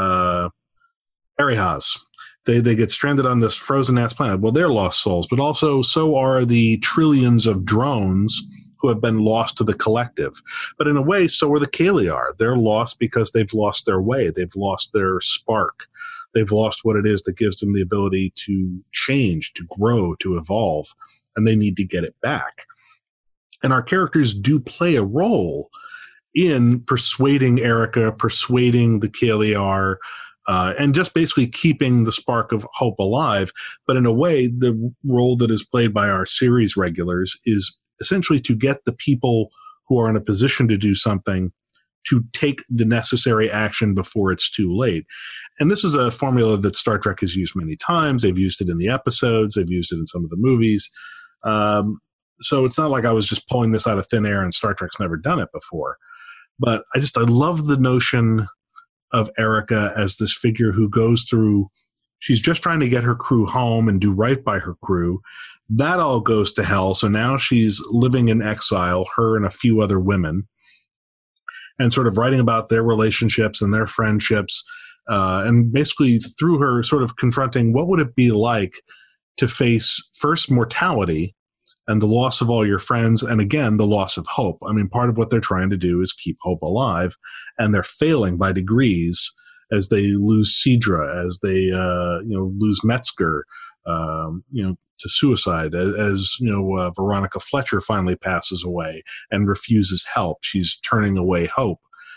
Arihaz. They get stranded on this frozen ass planet. Well, they're lost souls, but also so are the trillions of drones who have been lost to the collective. But in a way, so are the Kaliar. They're lost because they've lost their way. They've lost their spark. They've lost what it is that gives them the ability to change, to grow, to evolve, and they need to get it back. And our characters do play a role in persuading Erica, persuading the Kaliar, and just basically keeping the spark of hope alive. But in a way, the role that is played by our series regulars is essentially to get the people who are in a position to do something to take the necessary action before it's too late. And this is a formula that Star Trek has used many times. They've used it in the episodes. They've used it in some of the movies. So it's not like I was just pulling this out of thin air and Star Trek's never done it before. But I love the notion of Erica as this figure who goes through, she's just trying to get her crew home and do right by her crew. That all goes to hell. So now she's living in exile, her and a few other women, and sort of writing about their relationships and their friendships. And basically through her sort of confronting what would it be like to face first mortality and the loss of all your friends, and again, the loss of hope. Part of what they're trying to do is keep hope alive, and they're failing by degrees as they lose Sidra, as they lose Metzger, to suicide, as Veronica Fletcher finally passes away and refuses help. She's turning away hope.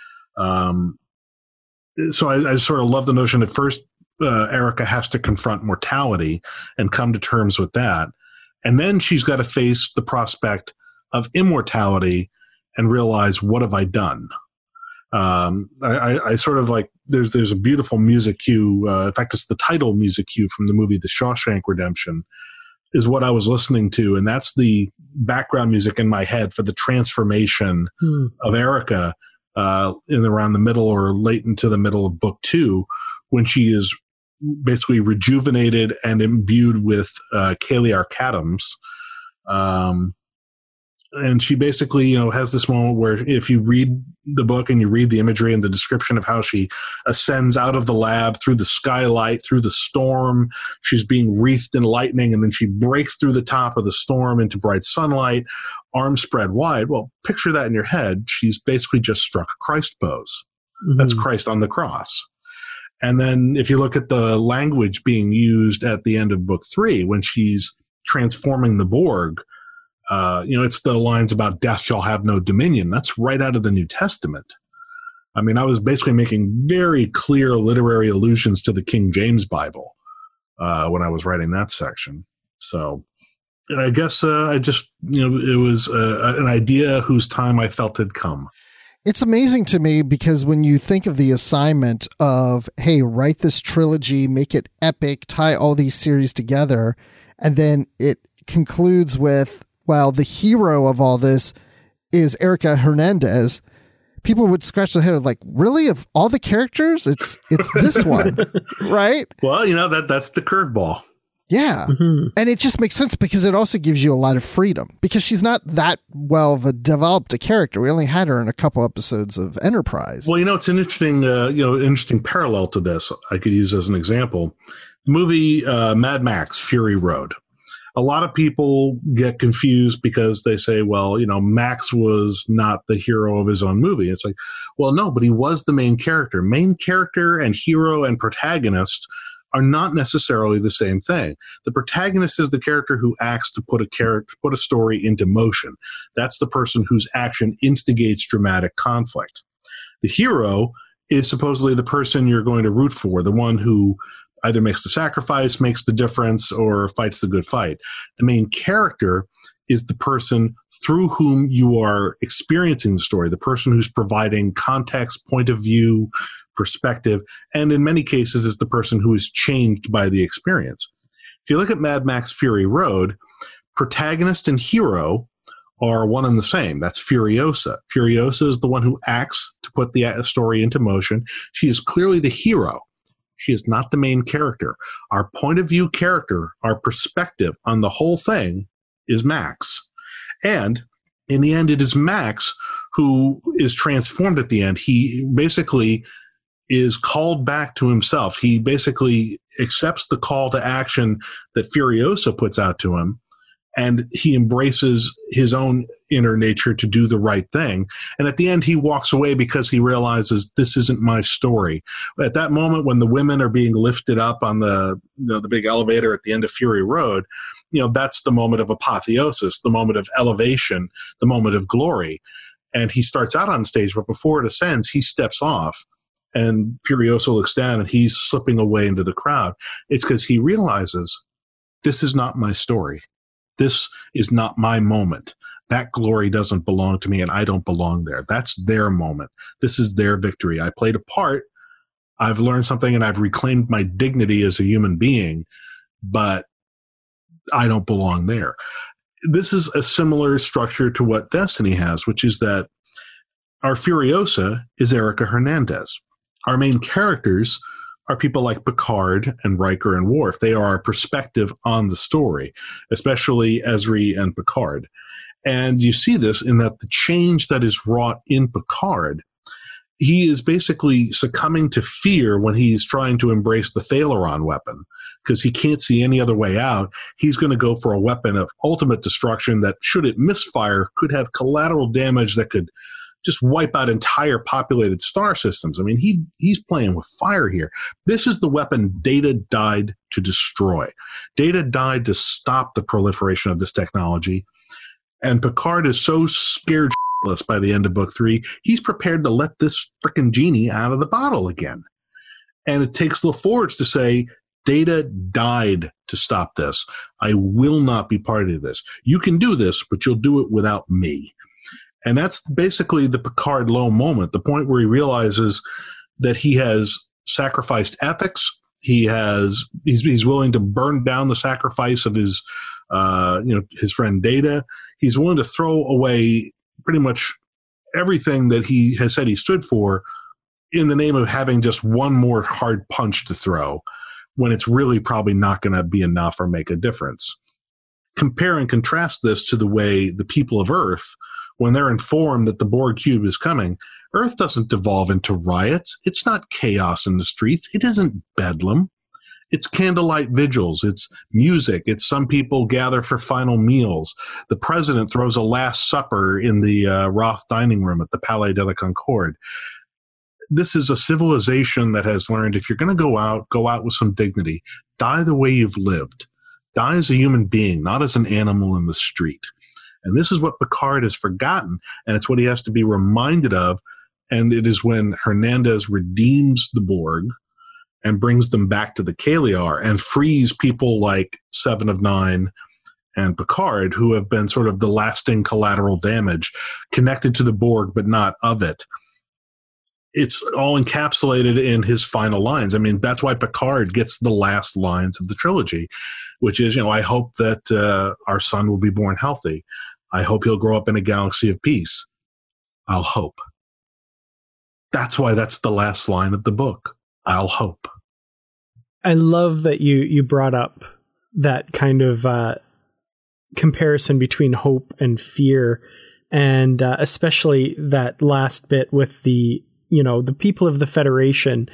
So I sort of love the notion that first Erica has to confront mortality and come to terms with that. And then she's got to face the prospect of immortality and realize, what have I done? I sort of like, there's a beautiful music cue. In fact, it's the title music cue from the movie The Shawshank Redemption is what I was listening to. And that's the background music in my head for the transformation of Erica. in around the middle or late into the middle of book 2, when she is basically rejuvenated and imbued with Kaylee Arcadams. And she basically, has this moment where if you read the book and you read the imagery and the description of how she ascends out of the lab through the skylight, through the storm, she's being wreathed in lightning, and then she breaks through the top of the storm into bright sunlight, arms spread wide. Well, picture that in your head. She's basically just struck a Christ pose. Mm-hmm. That's Christ on the cross. And then if you look at the language being used at the end of book 3, when she's transforming the Borg, it's the lines about death shall have no dominion. That's right out of the New Testament. I mean, I was basically making very clear literary allusions to the King James Bible when I was writing that section. So I guess I just, it was an idea whose time I felt had come. It's amazing to me because when you think of the assignment of, hey, write this trilogy, make it epic, tie all these series together, and then it concludes with, well, the hero of all this is Erica Hernandez, people would scratch their head like, really? Of all the characters, it's this one, right? Well, that's the curveball. Yeah. Mm-hmm. And it just makes sense because it also gives you a lot of freedom because she's not that well of a developed a character. We only had her in a couple episodes of Enterprise. Well, it's an interesting, interesting parallel to this I could use as an example. The movie Mad Max Fury Road. A lot of people get confused because they say, well, Max was not the hero of his own movie. It's like, well, no, but he was the main character. Main character and hero and protagonist are not necessarily the same thing. The protagonist is the character who acts to put a story into motion. That's the person whose action instigates dramatic conflict. The hero is supposedly the person you're going to root for, the one who either makes the sacrifice, makes the difference, or fights the good fight. The main character is the person through whom you are experiencing the story, the person who's providing context, point of view, perspective, and in many cases is the person who is changed by the experience. If you look at Mad Max Fury Road, protagonist and hero are one and the same. That's Furiosa. Furiosa is the one who acts to put the story into motion. She is clearly the hero. She is not the main character. Our point of view character, our perspective on the whole thing is Max. And in the end, it is Max who is transformed at the end. He basically is called back to himself. He basically accepts the call to action that Furiosa puts out to him, and he embraces his own inner nature to do the right thing. And at the end, he walks away because he realizes this isn't my story. At that moment, when the women are being lifted up on the big elevator at the end of Fury Road, that's the moment of apotheosis, the moment of elevation, the moment of glory. And he starts out on stage, but before it ascends, he steps off. And Furiosa looks down and he's slipping away into the crowd. It's because he realizes this is not my story. This is not my moment. That glory doesn't belong to me and I don't belong there. That's their moment. This is their victory. I played a part. I've learned something and I've reclaimed my dignity as a human being, but I don't belong there. This is a similar structure to what Destiny has, which is that our Furiosa is Erica Hernandez. Our main characters are people like Picard and Riker and Worf. They are our perspective on the story, especially Ezri and Picard. And you see this in that the change that is wrought in Picard, he is basically succumbing to fear when he's trying to embrace the Thalaron weapon because he can't see any other way out. He's going to go for a weapon of ultimate destruction that, should it misfire, could have collateral damage that could just wipe out entire populated star systems. I mean, he's playing with fire here. This is the weapon Data died to destroy. Data died to stop the proliferation of this technology. And Picard is so scared shitless by the end of book 3, he's prepared to let this frickin' genie out of the bottle again. And it takes LaForge to say, Data died to stop this. I will not be part of this. You can do this, but you'll do it without me. And that's basically the Picard low moment, the point where he realizes that he has sacrificed ethics. He's willing to burn down the sacrifice of his friend Data. He's willing to throw away pretty much everything that he has said he stood for in the name of having just one more hard punch to throw when it's really probably not going to be enough or make a difference. Compare and contrast this to the way the people of Earth, when they're informed that the Borg cube is coming, Earth doesn't devolve into riots. It's not chaos in the streets. It isn't bedlam. It's candlelight vigils. It's music. It's some people gather for final meals. The president throws a last supper in the Roth dining room at the Palais de la Concorde. This is a civilization that has learned if you're going to go out with some dignity. Die the way you've lived. Die as a human being, not as an animal in the street. And this is what Picard has forgotten, and it's what he has to be reminded of. And it is when Hernandez redeems the Borg and brings them back to the Kaliar and frees people like Seven of Nine and Picard, who have been sort of the lasting collateral damage connected to the Borg, but not of it. It's all encapsulated in his final lines. I mean, that's why Picard gets the last lines of the trilogy, which is, I hope that our son will be born healthy. I hope he'll grow up in a galaxy of peace. I'll hope. That's why that's the last line of the book. I'll hope. I love that you brought up that kind of comparison between hope and fear, and especially that last bit with the people of the Federation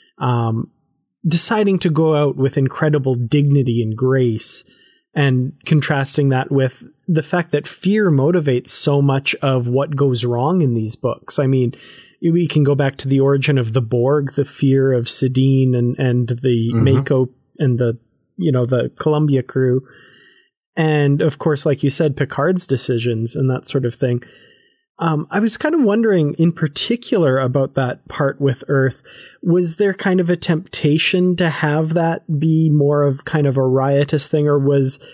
deciding to go out with incredible dignity and grace, and contrasting that with the fact that fear motivates so much of what goes wrong in these books. I mean, we can go back to the origin of the Borg, the fear of Sidine and the Mako and the Columbia crew. And of course, like you said, Picard's decisions and that sort of thing. I was kind of wondering in particular about that part with Earth. Was there kind of a temptation to have that be more of kind of a riotous thing, or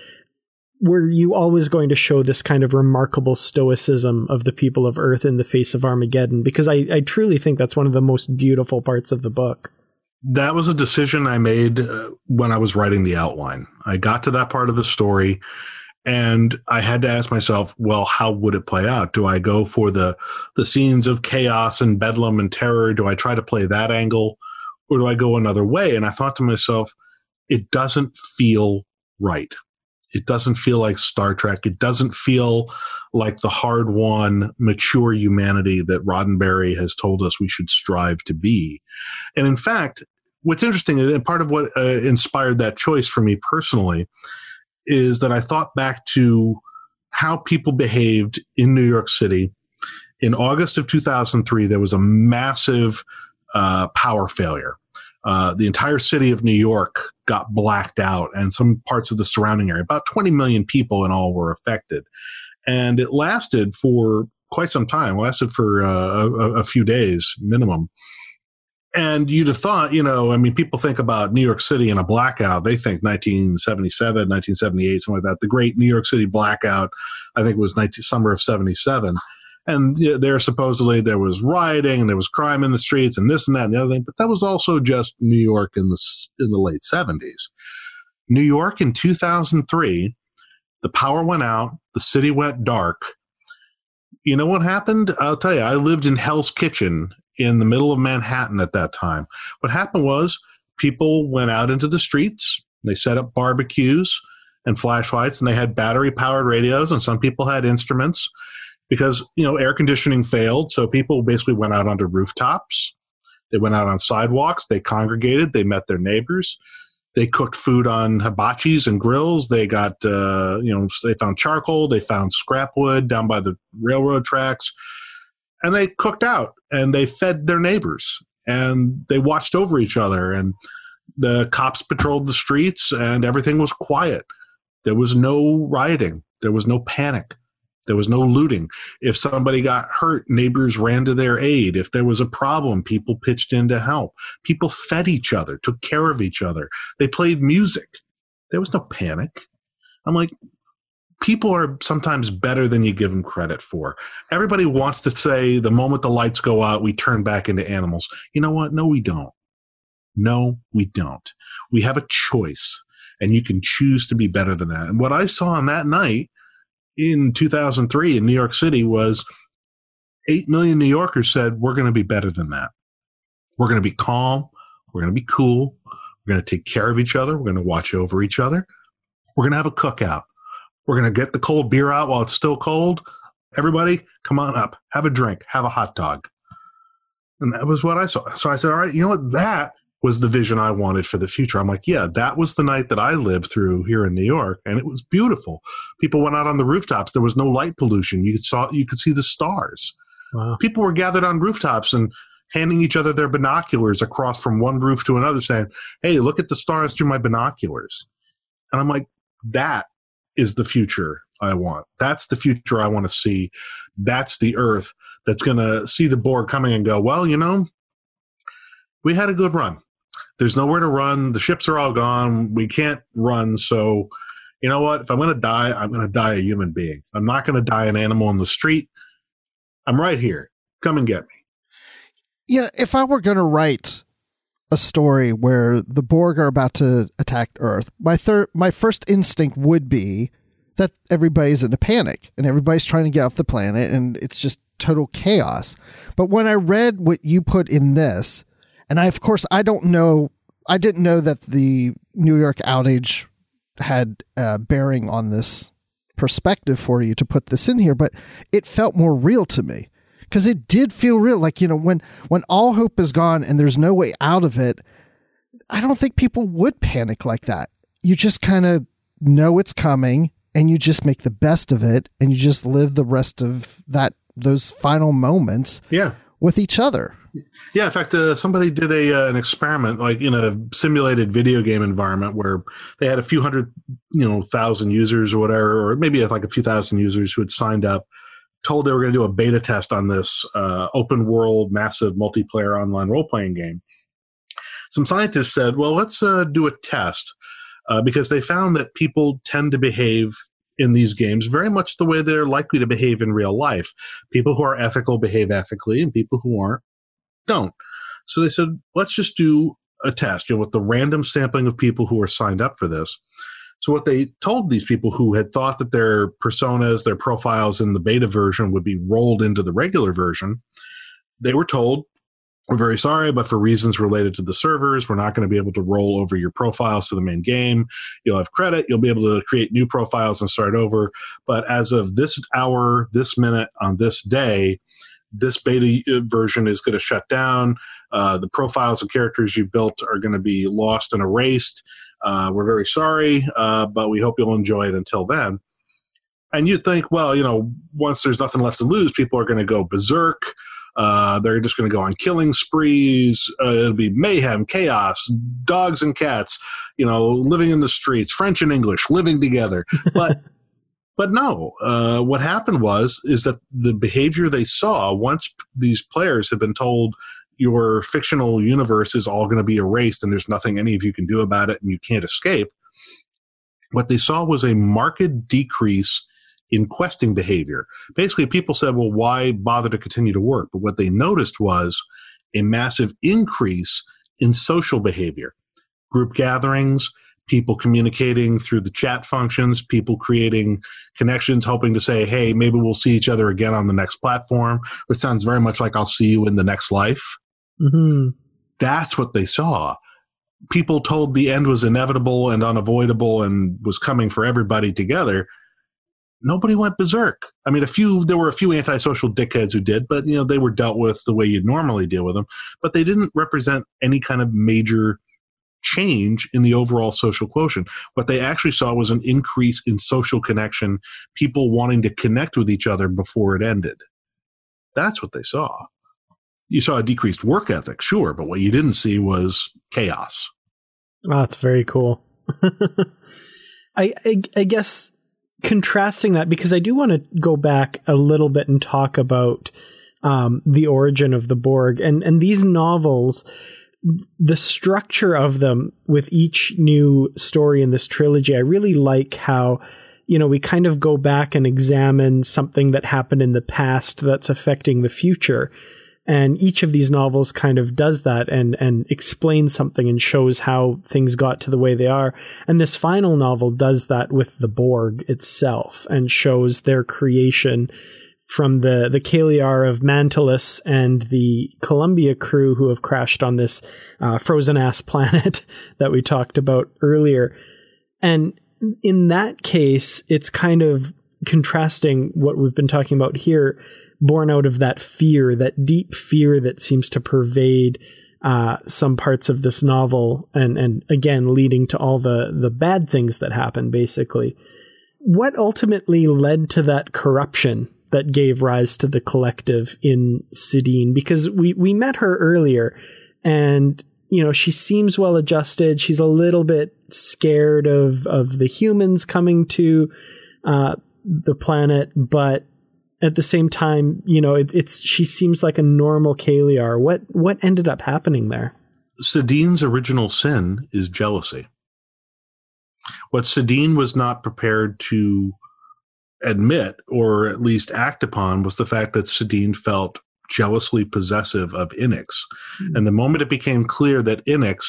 were you always going to show this kind of remarkable stoicism of the people of Earth in the face of Armageddon? Because I truly think that's one of the most beautiful parts of the book. That was a decision I made when I was writing the outline. I got to that part of the story, and I had to ask myself, well, how would it play out? Do I go for the scenes of chaos and bedlam and terror? Do I try to play that angle, or do I go another way? And I thought to myself, it doesn't feel right. It doesn't feel like Star Trek. It doesn't feel like the hard-won, mature humanity that Roddenberry has told us we should strive to be. And in fact, what's interesting, and part of what inspired that choice for me personally, is that I thought back to how people behaved in New York City. In August of 2003, there was a massive power failure. The entire city of New York got blacked out, and some parts of the surrounding area. About 20 million people in all were affected. And it lasted for quite some time. It lasted for a few days minimum. And you'd have thought, people think about New York City in a blackout. They think 1977, 1978, something like that. The great New York City blackout, I think it was summer of 77. And there supposedly there was rioting and there was crime in the streets and this and that and the other thing. But that was also just New York in the late 70s. New York in 2003, the power went out. The city went dark. You know what happened? I'll tell you, I lived in Hell's Kitchen in the middle of Manhattan at that time. What happened was people went out into the streets. They set up barbecues and flashlights, and they had battery-powered radios, and some people had instruments. Because, air conditioning failed, so people basically went out onto rooftops. They went out on sidewalks. They congregated. They met their neighbors. They cooked food on hibachis and grills. They got, they found charcoal. They found scrap wood down by the railroad tracks. And they cooked out, and they fed their neighbors. And they watched over each other. And the cops patrolled the streets, and everything was quiet. There was no rioting. There was no panic. There was no looting. If somebody got hurt, neighbors ran to their aid. If there was a problem, people pitched in to help. People fed each other, took care of each other. They played music. There was no panic. I'm like, people are sometimes better than you give them credit for. Everybody wants to say the moment the lights go out, we turn back into animals. You know what? No, we don't. No, we don't. We have a choice, and you can choose to be better than that. And what I saw on that night in 2003 in New York City was 8 million New Yorkers said, we're going to be better than that. We're going to be calm. We're going to be cool. We're going to take care of each other. We're going to watch over each other. We're going to have a cookout. We're going to get the cold beer out while it's still cold. Everybody, come on up. Have a drink. Have a hot dog. And that was what I saw. So I said, all right, you know what? That was the vision I wanted for the future. I'm like, yeah, that was the night that I lived through here in New York, and it was beautiful. People went out on the rooftops. There was no light pollution. You could see the stars. Wow. People were gathered on rooftops and handing each other their binoculars across from one roof to another, saying, hey, look at the stars through my binoculars. And I'm like, that is the future I want. That's the future I want to see. That's the Earth that's going to see the Borg coming and go, well, you know, we had a good run. There's nowhere to run. The ships are all gone. We can't run. So, you know what? If I'm going to die, I'm going to die a human being. I'm not going to die an animal in the street. I'm right here. Come and get me. Yeah, if I were going to write a story where the Borg are about to attack Earth, my first instinct would be that everybody's in a panic and everybody's trying to get off the planet and it's just total chaos. But when I read what you put in this, and I didn't know that the New York outage had bearing on this perspective for you to put this in here, but it felt more real to me. Because it did feel real. Like, you know, when all hope is gone and there's no way out of it, I don't think people would panic like that. You just kind of know it's coming and you just make the best of it and you just live the rest of those final moments with each other. Yeah, in fact, somebody did an experiment, like in a simulated video game environment where they had a few hundred, thousand users or whatever, or maybe like a few thousand users who had signed up, told they were going to do a beta test on this open world, massive multiplayer online role-playing game. Some scientists said, well, let's do a test because they found that people tend to behave in these games very much the way they're likely to behave in real life. People who are ethical behave ethically, and people who aren't don't. So they said, let's just do a test, with the random sampling of people who are signed up for this. So what they told these people who had thought that their personas, their profiles in the beta version would be rolled into the regular version, they were told, we're very sorry, but for reasons related to the servers, we're not going to be able to roll over your profiles to the main game. You'll have credit. You'll be able to create new profiles and start over. But as of this hour, this minute, on this day, this beta version is going to shut down. The profiles and characters you've built are going to be lost and erased. We're very sorry, but we hope you'll enjoy it until then. And you'd think, well, once there's nothing left to lose, people are going to go berserk. They're just going to go on killing sprees. It'll be mayhem, chaos, dogs and cats, living in the streets, French and English, living together. But no, what happened is that the behavior they saw once these players had been told your fictional universe is all going to be erased and there's nothing any of you can do about it and you can't escape, what they saw was a marked decrease in questing behavior. Basically, people said, well, why bother to continue to work? But what they noticed was a massive increase in social behavior. Group gatherings, people communicating through the chat functions, people creating connections, hoping to say, hey, maybe we'll see each other again on the next platform, which sounds very much like I'll see you in the next life. Mm-hmm. That's what they saw. People told the end was inevitable and unavoidable and was coming for everybody together. Nobody went berserk. I mean, there were a few antisocial dickheads who did, but they were dealt with the way you'd normally deal with them. But they didn't represent any kind of major change in the overall social quotient. What they actually saw was an increase in social connection, people wanting to connect with each other before it ended. That's what they saw. You saw a decreased work ethic, sure, but what you didn't see was chaos. Oh, that's very cool. I guess contrasting that, because I do want to go back a little bit and talk about the origin of the Borg and these novels, the structure of them with each new story in this trilogy. I really like how, we kind of go back and examine something that happened in the past that's affecting the future. And each of these novels kind of does that and explains something and shows how things got to the way they are. And this final novel does that with the Borg itself and shows their creation from the Kaliar of Mantilus and the Columbia crew who have crashed on this frozen-ass planet that we talked about earlier. And in that case, it's kind of contrasting what we've been talking about here, born out of that fear, that deep fear that seems to pervade some parts of this novel, and again, leading to all the bad things that happen, basically. What ultimately led to that corruption that gave rise to the collective in Sidene? Because we met her earlier, and she seems well adjusted. She's a little bit scared of the humans coming to the planet, but at the same time, she seems like a normal Kaliar. What ended up happening there? Sidine's original sin is jealousy. What Sidene was not prepared to admit, or at least act upon, was the fact that Sidene felt jealously possessive of Inix. Mm-hmm. And the moment it became clear that Inix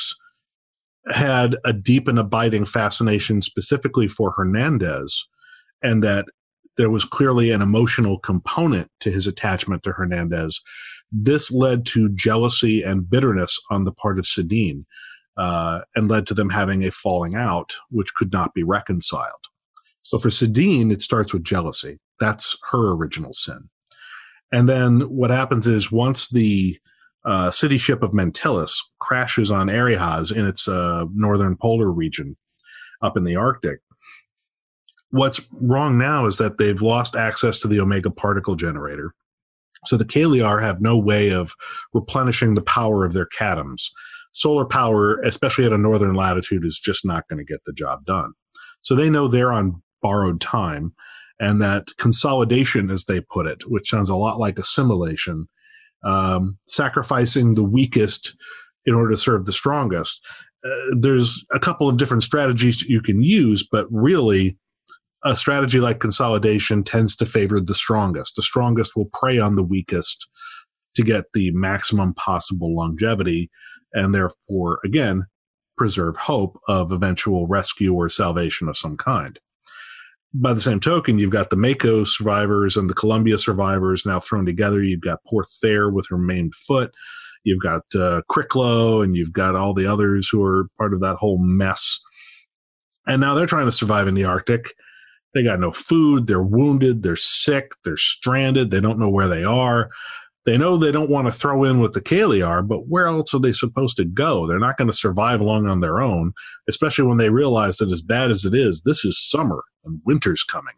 had a deep and abiding fascination specifically for Hernandez, and that there was clearly an emotional component to his attachment to Hernandez, this led to jealousy and bitterness on the part of Sidene, and led to them having a falling out, which could not be reconciled. So for Sidene, it starts with jealousy. That's her original sin. And then what happens is, once the city ship of Mantilus crashes on Arihaz in its northern polar region up in the Arctic, what's wrong now is that they've lost access to the Omega particle generator. So the Kaliar have no way of replenishing the power of their catoms. Solar power, especially at a northern latitude, is just not going to get the job done. So they know they're on borrowed time, and that consolidation, as they put it, which sounds a lot like assimilation, sacrificing the weakest in order to serve the strongest. There's a couple of different strategies you can use, but really a strategy like consolidation tends to favor the strongest. The strongest will prey on the weakest to get the maximum possible longevity, and therefore, again, preserve hope of eventual rescue or salvation of some kind. By the same token, you've got the Mako survivors and the Columbia survivors now thrown together. You've got poor Thayer with her maimed foot. You've got Cricklow, and you've got all the others who are part of that whole mess. And now they're trying to survive in the Arctic. They got no food. They're wounded. They're sick. They're stranded. They don't know where they are. They know they don't want to throw in with the Kaliar, but where else are they supposed to go? They're not going to survive long on their own, especially when they realize that, as bad as it is, this is summer and winter's coming.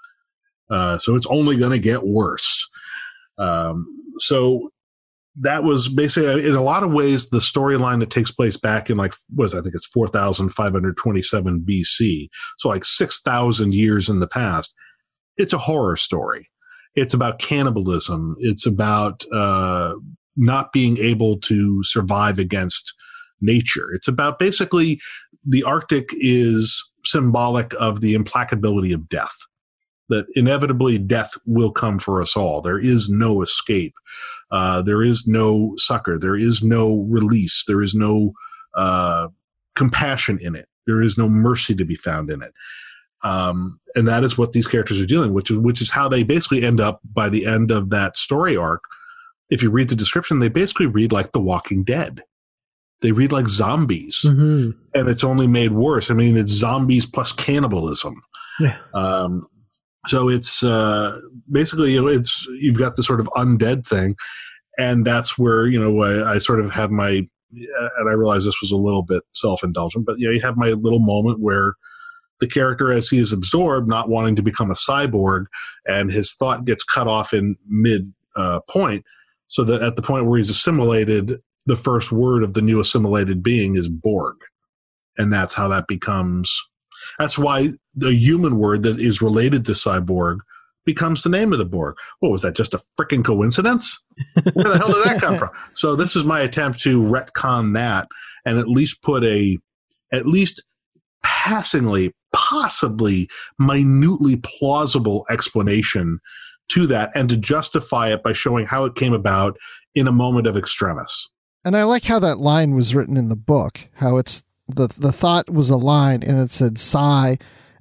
So it's only going to get worse. So that was basically, in a lot of ways, the storyline that takes place back in, I think it's 4,527 BC. So like 6,000 years in the past. It's a horror story. It's about cannibalism. It's about not being able to survive against nature. It's about, basically, the Arctic is symbolic of the implacability of death, that inevitably death will come for us all. There is no escape. There is no succor. There is no release. There is no compassion in it. There is no mercy to be found in it. And that is what these characters are dealing with, which is how they basically end up by the end of that story arc. If you read the description, they basically read like The Walking Dead. They read like zombies, and it's only made worse. I mean, it's zombies plus cannibalism. Yeah. So it's basically, you've got this sort of undead thing, and that's where, I sort of have my, and I realize this was a little bit self-indulgent, but you have my little moment where the character, as he is absorbed, not wanting to become a cyborg, and his thought gets cut off in mid point, so that at the point where he's assimilated, the first word of the new assimilated being is Borg. And that's how that becomes. That's why the human word that is related to cyborg becomes the name of the Borg. What was that, just a freaking coincidence? Where the hell did that come from? So this is my attempt to retcon that and at least put at least passingly, possibly minutely plausible explanation to that, and to justify it by showing how it came about in a moment of extremis. And I like how that line was written in the book, how it's the thought was a line and it said sigh,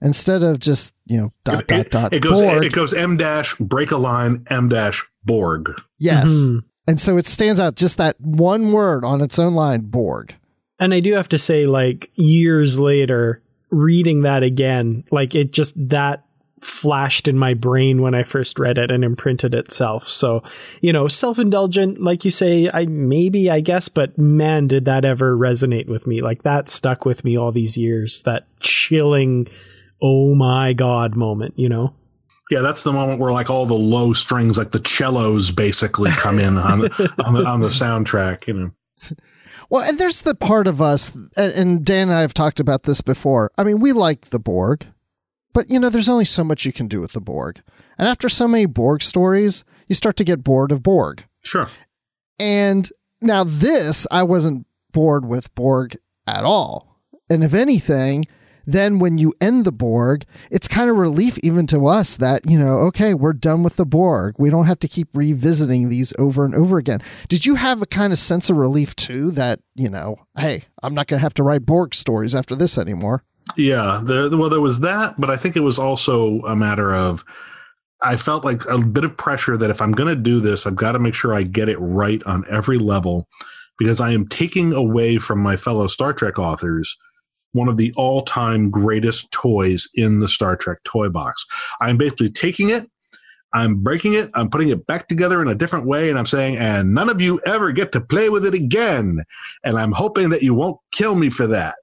instead of just, dot. It goes, Borg. it goes M dash, break a line, M dash, Borg. Yes. Mm-hmm. And so it stands out, just that one word on its own line, Borg. And I do have to say, like, years later, reading that again, like, it just, that flashed in my brain when I first read it and imprinted itself. So, self-indulgent, like you say, I guess, but man, did that ever resonate with me. Like, that stuck with me all these years, that chilling, oh my God moment, Yeah, that's the moment where like all the low strings, like the cellos, basically come in on the soundtrack. Well, and there's the part of us, and Dan and I have talked about this before. I mean, we like the Borg, but there's only so much you can do with the Borg. And after so many Borg stories, you start to get bored of Borg. Sure. And now this, I wasn't bored with Borg at all. And if anything, then when you end the Borg, it's kind of relief even to us that, okay, we're done with the Borg. We don't have to keep revisiting these over and over again. Did you have a kind of sense of relief too that, hey, I'm not going to have to write Borg stories after this anymore? Yeah, there was that, but I think it was also a matter of, I felt like a bit of pressure that if I'm going to do this, I've got to make sure I get it right on every level, because I am taking away from my fellow Star Trek authors one of the all-time greatest toys in the Star Trek toy box. I'm basically taking it, I'm breaking it, I'm putting it back together in a different way, and I'm saying, and none of you ever get to play with it again. And I'm hoping that you won't kill me for that.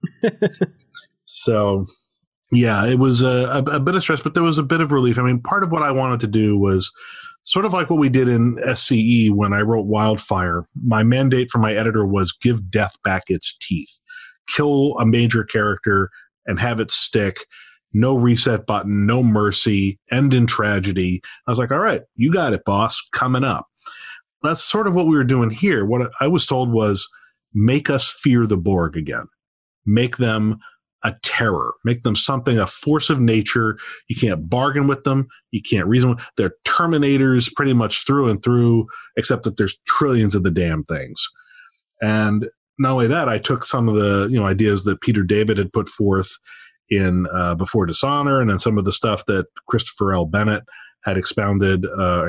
So, yeah, it was a bit of stress, but there was a bit of relief. I mean, part of what I wanted to do was sort of like what we did in SCE when I wrote Wildfire. My mandate from my editor was give death back its teeth. Kill a major character and have it stick. No reset button, no mercy, end in tragedy. I was like, all right, you got it, boss, coming up. That's sort of what we were doing here. What I was told was make us fear the Borg again. Make them a terror. Make them something, a force of nature. You can't bargain with them. You can't reason with them. They're Terminators pretty much through and through, except that there's trillions of the damn things. And not only that, I took some of the ideas that Peter David had put forth in Before Dishonor, and then some of the stuff that Christopher L. Bennett had expanded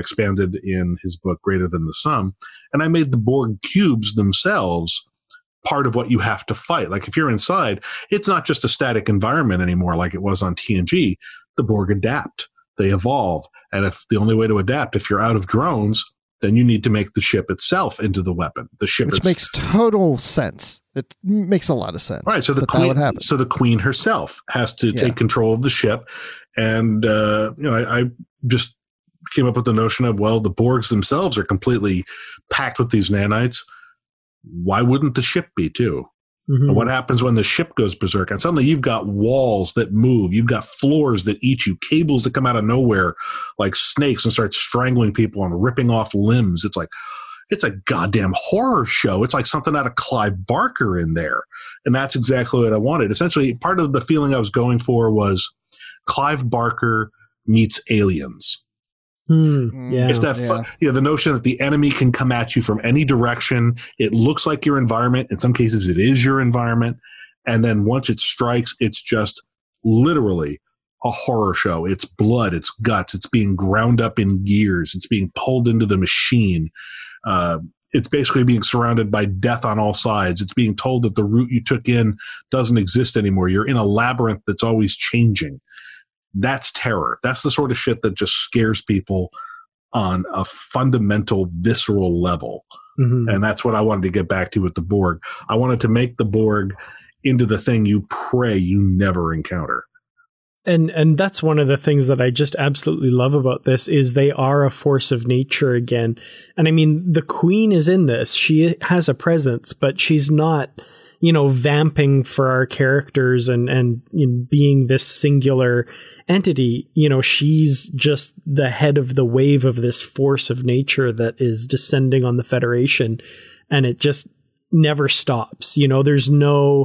in his book Greater Than the Sum, and I made the Borg cubes themselves part of what you have to fight. Like if you're inside, it's not just a static environment anymore like it was on TNG. The Borg adapt, they evolve, and if the only way to adapt, if you're out of drones, then you need to make the ship itself into the weapon. The ship, which makes total sense. It makes a lot of sense. Right. So the queen herself has to take control of the ship, and I just came up with the notion of, well, the Borgs themselves are completely packed with these nanites. Why wouldn't the ship be too? Mm-hmm. What happens when the ship goes berserk? And suddenly you've got walls that move. You've got floors that eat you, cables that come out of nowhere like snakes and start strangling people and ripping off limbs. It's a goddamn horror show. It's like something out of Clive Barker in there. And that's exactly what I wanted. Essentially, part of the feeling I was going for was Clive Barker meets Aliens. It's that the notion that the enemy can come at you from any direction. It looks like your environment. In some cases, it is your environment. And then once it strikes, it's just literally a horror show. It's blood, it's guts, it's being ground up in gears, it's being pulled into the machine. It's basically being surrounded by death on all sides. It's being told that the route you took in doesn't exist anymore. You're in a labyrinth that's always changing. That's terror. That's the sort of shit that just scares people on a fundamental, visceral level. Mm-hmm. And that's what I wanted to get back to with the Borg. I wanted to make the Borg into the thing you pray you never encounter. And that's one of the things that I just absolutely love about this is they are a force of nature again. And I mean, the Queen is in this. She has a presence, but she's not, vamping for our characters and being this singular entity. She's just the head of the wave of this force of nature that is descending on the Federation, and it just never stops. There's no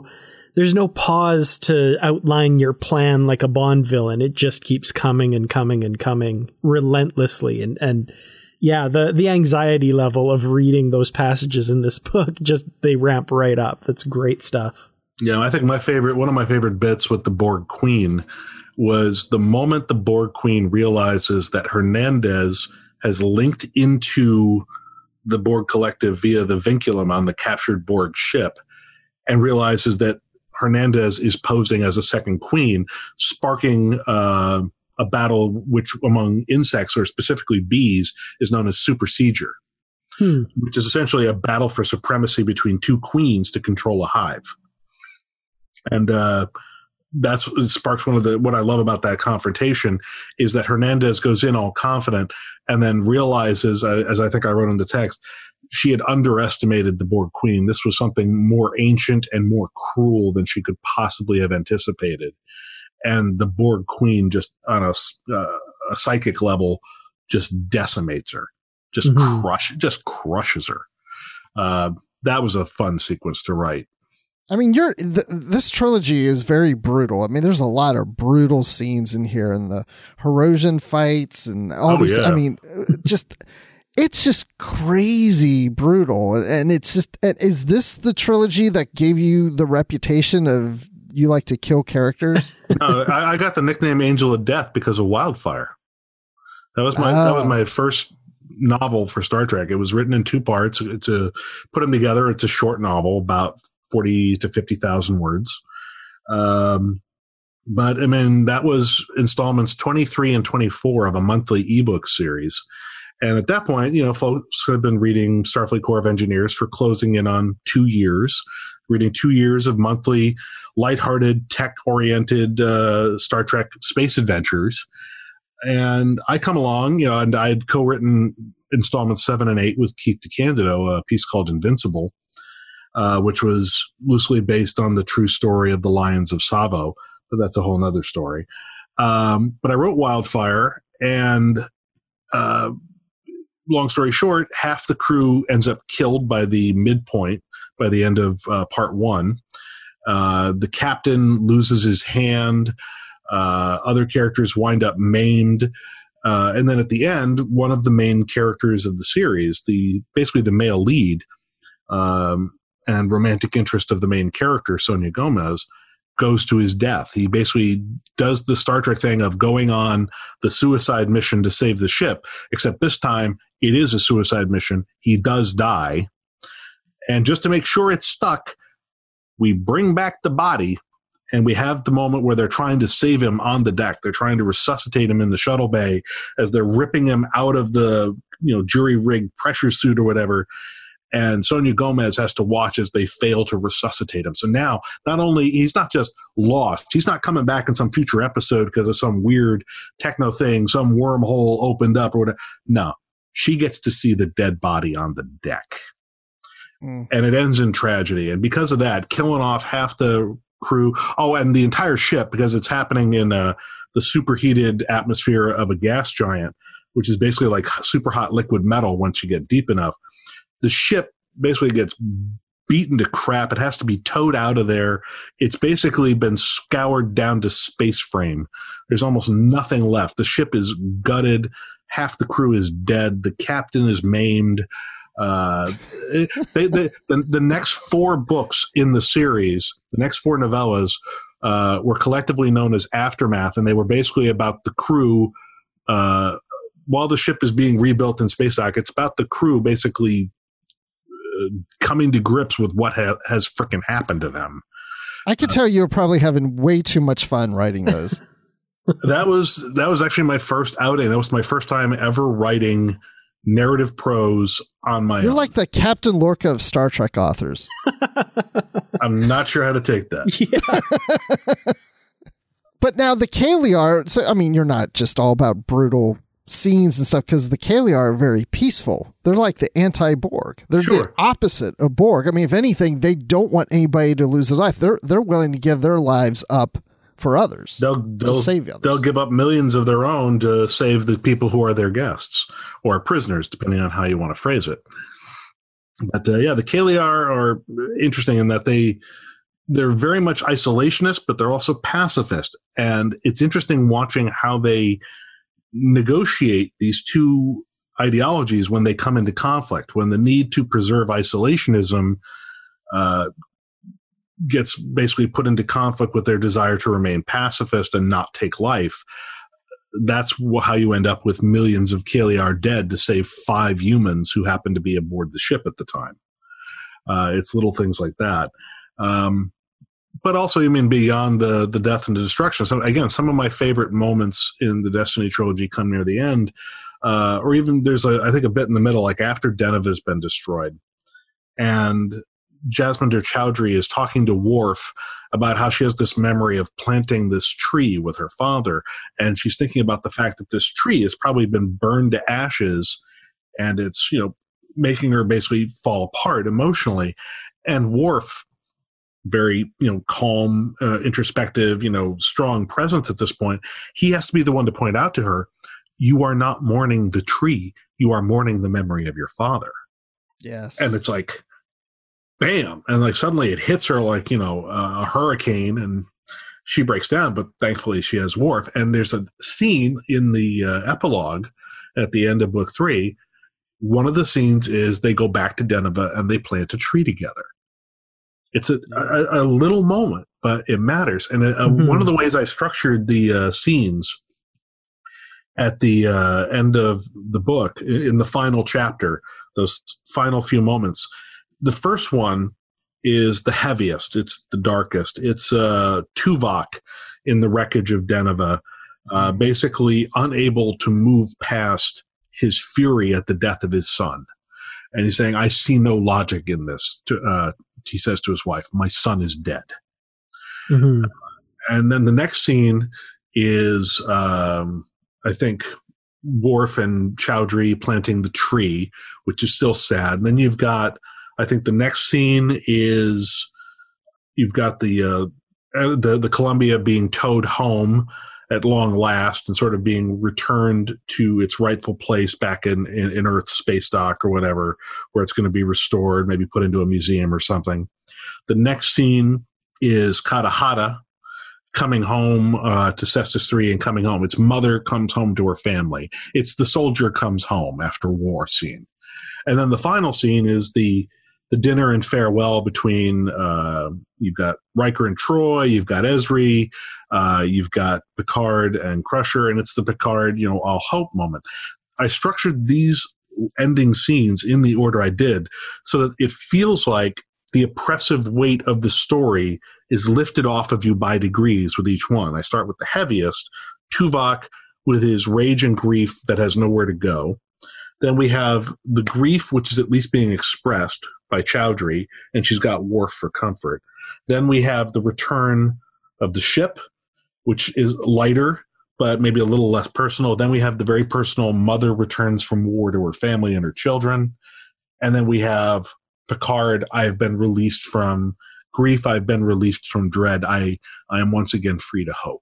pause to outline your plan like a Bond villain. It just keeps coming and coming and coming relentlessly. And the anxiety level of reading those passages in this book, they ramp right up. That's great stuff. Yeah, I think one of my favorite bits with the Borg Queen was the moment the Borg Queen realizes that Hernandez has linked into the Borg Collective via the vinculum on the captured Borg ship, and realizes that Hernandez is posing as a second queen, sparking a battle which among insects, or specifically bees, is known as supersedure, which is essentially a battle for supremacy between two queens to control a hive. And that's it sparks one of the, what I love about that confrontation is that Hernandez goes in all confident and then realizes, as I think I wrote in the text, she had underestimated the Borg Queen. This was something more ancient and more cruel than she could possibly have anticipated. And the Borg Queen, just on a psychic level, just decimates her, just crushes her. That was a fun sequence to write. I mean, this trilogy is very brutal. I mean, there's a lot of brutal scenes in here, and the Hirogen fights and all these. Yeah. I mean, it's just crazy brutal. And it's just, is this the trilogy that gave you the reputation of you like to kill characters? No, I got the nickname Angel of Death because of Wildfire. That was my first novel for Star Trek. It was written in 2 parts. Put them together. It's a short novel, about 40 to 50,000 words. But I mean, that was installments 23 and 24 of a monthly ebook series. And at that point, folks had been reading Starfleet Corps of Engineers for closing in on 2 years, reading 2 years of monthly, lighthearted, tech-oriented Star Trek space adventures. And I come along, and I had co-written installments 7 and 8 with Keith DeCandido, a piece called Invincible, which was loosely based on the true story of the Lions of Savo, but that's a whole nother story. But I wrote Wildfire, and long story short, half the crew ends up killed by the midpoint by the end of part 1. The captain loses his hand. Other characters wind up maimed. And then at the end, one of the main characters of the series, basically the male lead, and romantic interest of the main character, Sonia Gomez, goes to his death. He basically does the Star Trek thing of going on the suicide mission to save the ship, except this time it is a suicide mission. He does die. And just to make sure it's stuck, we bring back the body, and we have the moment where they're trying to save him on the deck. They're trying to resuscitate him in the shuttle bay as they're ripping him out of the jury-rigged pressure suit or whatever. And Sonia Gomez has to watch as they fail to resuscitate him. So now, not only, he's not just lost, he's not coming back in some future episode because of some weird techno thing, some wormhole opened up or whatever. No, she gets to see the dead body on the deck. And it ends in tragedy. And because of that, killing off half the crew, and the entire ship, because it's happening in the superheated atmosphere of a gas giant, which is basically like super hot liquid metal once you get deep enough. The ship basically gets beaten to crap. It has to be towed out of there. It's basically been scoured down to space frame. There's almost nothing left. The ship is gutted. Half the crew is dead. The captain is maimed. The next 4 books in the series, the next 4 novellas, were collectively known as Aftermath, and they were basically about the crew. While the ship is being rebuilt in Space Dock, it's about the crew basically coming to grips with what has frickin' happened to them. I could tell you were probably having way too much fun writing those. That was actually my first outing. That was my first time ever writing narrative prose on my own. You're like the Captain Lorca of Star Trek authors. I'm not sure how to take that. Yeah. But now the Kaliar, so I mean, you're not just all about brutal scenes and stuff, because the Kaliar are very peaceful. They're like the anti-Borg. They're the opposite of Borg. I mean, if anything, they don't want anybody to lose their life. They're willing to give their lives up for others. They'll save others. They'll give up millions of their own to save the people who are their guests or prisoners, depending on how you want to phrase it. But the Kaliar are interesting in that they're very much isolationist, but they're also pacifist. And it's interesting watching how they negotiate these two ideologies when they come into conflict, when the need to preserve isolationism gets basically put into conflict with their desire to remain pacifist and not take life. That's how you end up with millions of Kaliar dead to save 5 humans who happen to be aboard the ship at the time. It's little things like that. But also, I mean, beyond the death and the destruction. So again, some of my favorite moments in the Destiny trilogy come near the end, or even there's I think a bit in the middle, like after Deneva has been destroyed, and Jasminder Chowdhury is talking to Worf about how she has this memory of planting this tree with her father, and she's thinking about the fact that this tree has probably been burned to ashes, and it's, you know, making her basically fall apart emotionally. And Worf, very, you know, calm, introspective, you know, strong presence at this point, he has to be the one to point out to her, you are not mourning the tree, you are mourning the memory of your father. Yes. And it's like, bam, and like suddenly it hits her like, you know, a hurricane, and she breaks down, but thankfully she has Worf. And there's a scene in the epilogue at the end of book 3. One of the scenes is they go back to Deneva and they plant a tree together. It's a little moment, but it matters. And one of the ways I structured the scenes at the end of the book, in the final chapter, those final few moments, the first one is the heaviest. It's the darkest. It's Tuvok in the wreckage of Deneva, basically unable to move past his fury at the death of his son. And he's saying, I see no logic in this. He says to his wife, my son is dead. Mm-hmm. And then the next scene is, I think, Worf and Chowdhury planting the tree, which is still sad. And then you've got, I think the next scene is, you've got the Columbia being towed home at long last and sort of being returned to its rightful place back in Earth's space dock or whatever, where it's going to be restored, maybe put into a museum or something. The next scene is Kata Hata coming home to Cestus 3 and coming home. Its mother comes home to her family. It's the soldier comes home after war scene. And then the final scene is the dinner and farewell between, you've got Riker and Troy, you've got Ezri, you've got Picard and Crusher, and it's the Picard, you know, all hope moment. I structured these ending scenes in the order I did so that it feels like the oppressive weight of the story is lifted off of you by degrees with each one. I start with the heaviest, Tuvok with his rage and grief that has nowhere to go. Then we have the grief, which is at least being expressed by Chowdhury, and she's got Worf for comfort. Then we have the return of the ship, which is lighter, but maybe a little less personal. Then we have the very personal mother returns from war to her family and her children. And then we have Picard, I've been released from grief, I've been released from dread, I am once again free to hope.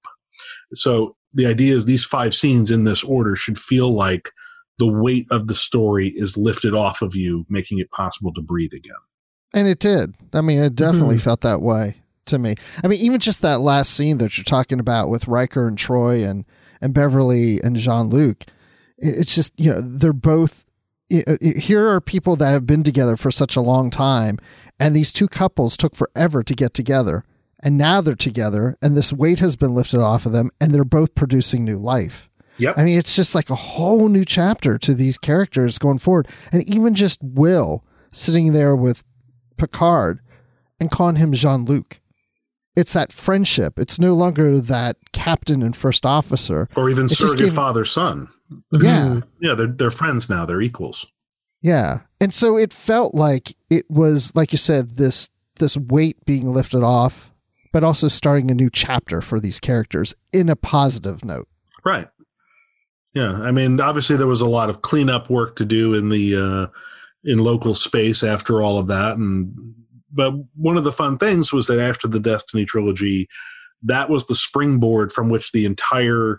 So the idea is these 5 scenes in this order should feel like the weight of the story is lifted off of you, making it possible to breathe again. And it did. I mean, it definitely felt that way to me. I mean, even just that last scene that you're talking about with Riker and Troy and Beverly and Jean-Luc, it's just, you know, they're both, here are people that have been together for such a long time, and these two couples took forever to get together, and now they're together, and this weight has been lifted off of them, and they're both producing new life. Yep. I mean, it's just like a whole new chapter to these characters going forward. And even just Will sitting there with Picard and calling him Jean-Luc. It's that friendship. It's no longer that captain and first officer. Or even surrogate father-son. Yeah. Yeah, they're friends now. They're equals. Yeah. And so it felt like it was, like you said, this weight being lifted off, but also starting a new chapter for these characters in a positive note. Right. Yeah, I mean, obviously there was a lot of cleanup work to do in the in local space after all of that, but one of the fun things was that after the Destiny trilogy, that was the springboard from which the entire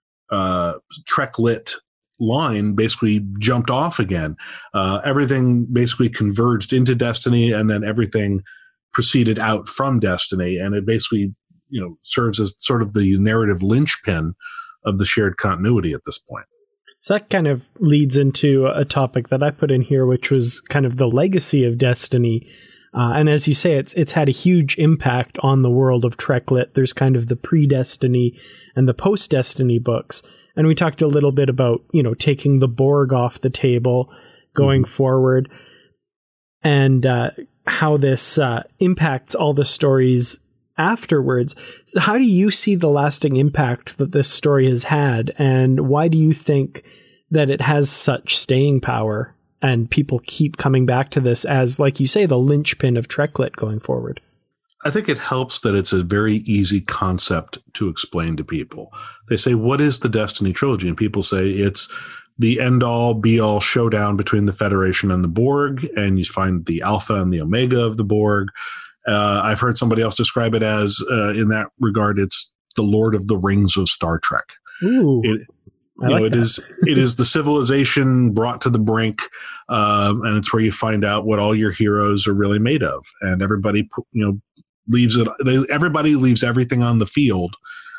Trek Lit line basically jumped off again. Everything basically converged into Destiny, and then everything proceeded out from Destiny, and it basically, you know, serves as sort of the narrative linchpin of the shared continuity at this point. So that kind of leads into a topic that I put in here, which was kind of the legacy of Destiny. And as you say, it's had a huge impact on the world of Treklit. There's kind of the pre-Destiny and the post-Destiny books. And we talked a little bit about, taking the Borg off the table going forward, and how this impacts all the stories afterwards. So how do you see the lasting impact that this story has had, and why do you think that it has such staying power and people keep coming back to this as, like you say, the linchpin of Treklit going forward? I think it helps that it's a very easy concept to explain to people. They say, what is the Destiny trilogy? And people say it's the end-all, be-all showdown between the Federation and the Borg, and you find the Alpha and the Omega of the Borg. I've heard somebody else describe it as, in that regard, it's the Lord of the Rings of Star Trek. Ooh, it is the civilization brought to the brink, and it's where you find out what all your heroes are really made of, and everybody leaves it. Everybody leaves everything on the field,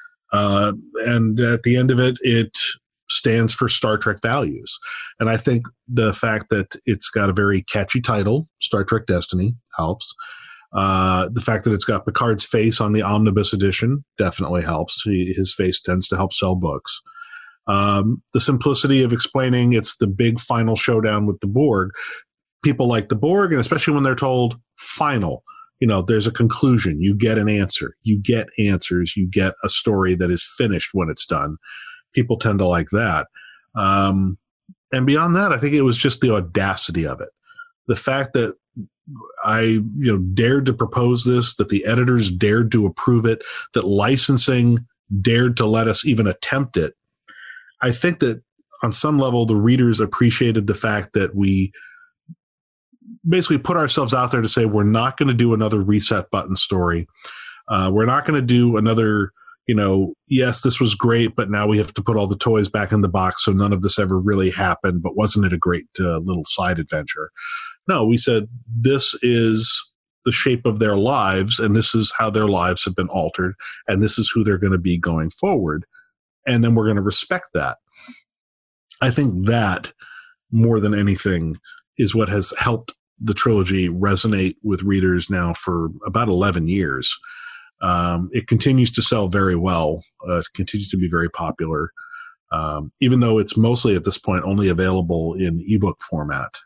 and at the end of it, it stands for Star Trek values. And I think the fact that it's got a very catchy title, Star Trek Destiny, helps. The fact that it's got Picard's face on the omnibus edition definitely helps. His face tends to help sell books. The simplicity of explaining it's the big final showdown with the Borg. People like the Borg, and especially when they're told final, there's a conclusion. You get an answer. You get answers. You get a story that is finished when it's done. People tend to like that. And beyond that, I think it was just the audacity of it. The fact that I dared to propose this, that the editors dared to approve it, that licensing dared to let us even attempt it. I think that on some level, the readers appreciated the fact that we basically put ourselves out there to say, we're not going to do another reset button story. We're not going to do another, yes, this was great, but now we have to put all the toys back in the box. So none of this ever really happened, but wasn't it a great little side adventure? No, we said, this is the shape of their lives, and this is how their lives have been altered, and this is who they're going to be going forward. And then we're going to respect that. I think that, more than anything, is what has helped the trilogy resonate with readers now for about 11 years. It continues to sell very well. It continues to be very popular, even though it's mostly at this point only available in ebook format.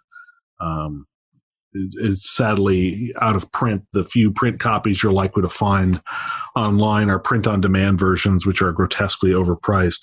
It's sadly out of print. The few print copies you're likely to find online are print-on-demand versions, which are grotesquely overpriced.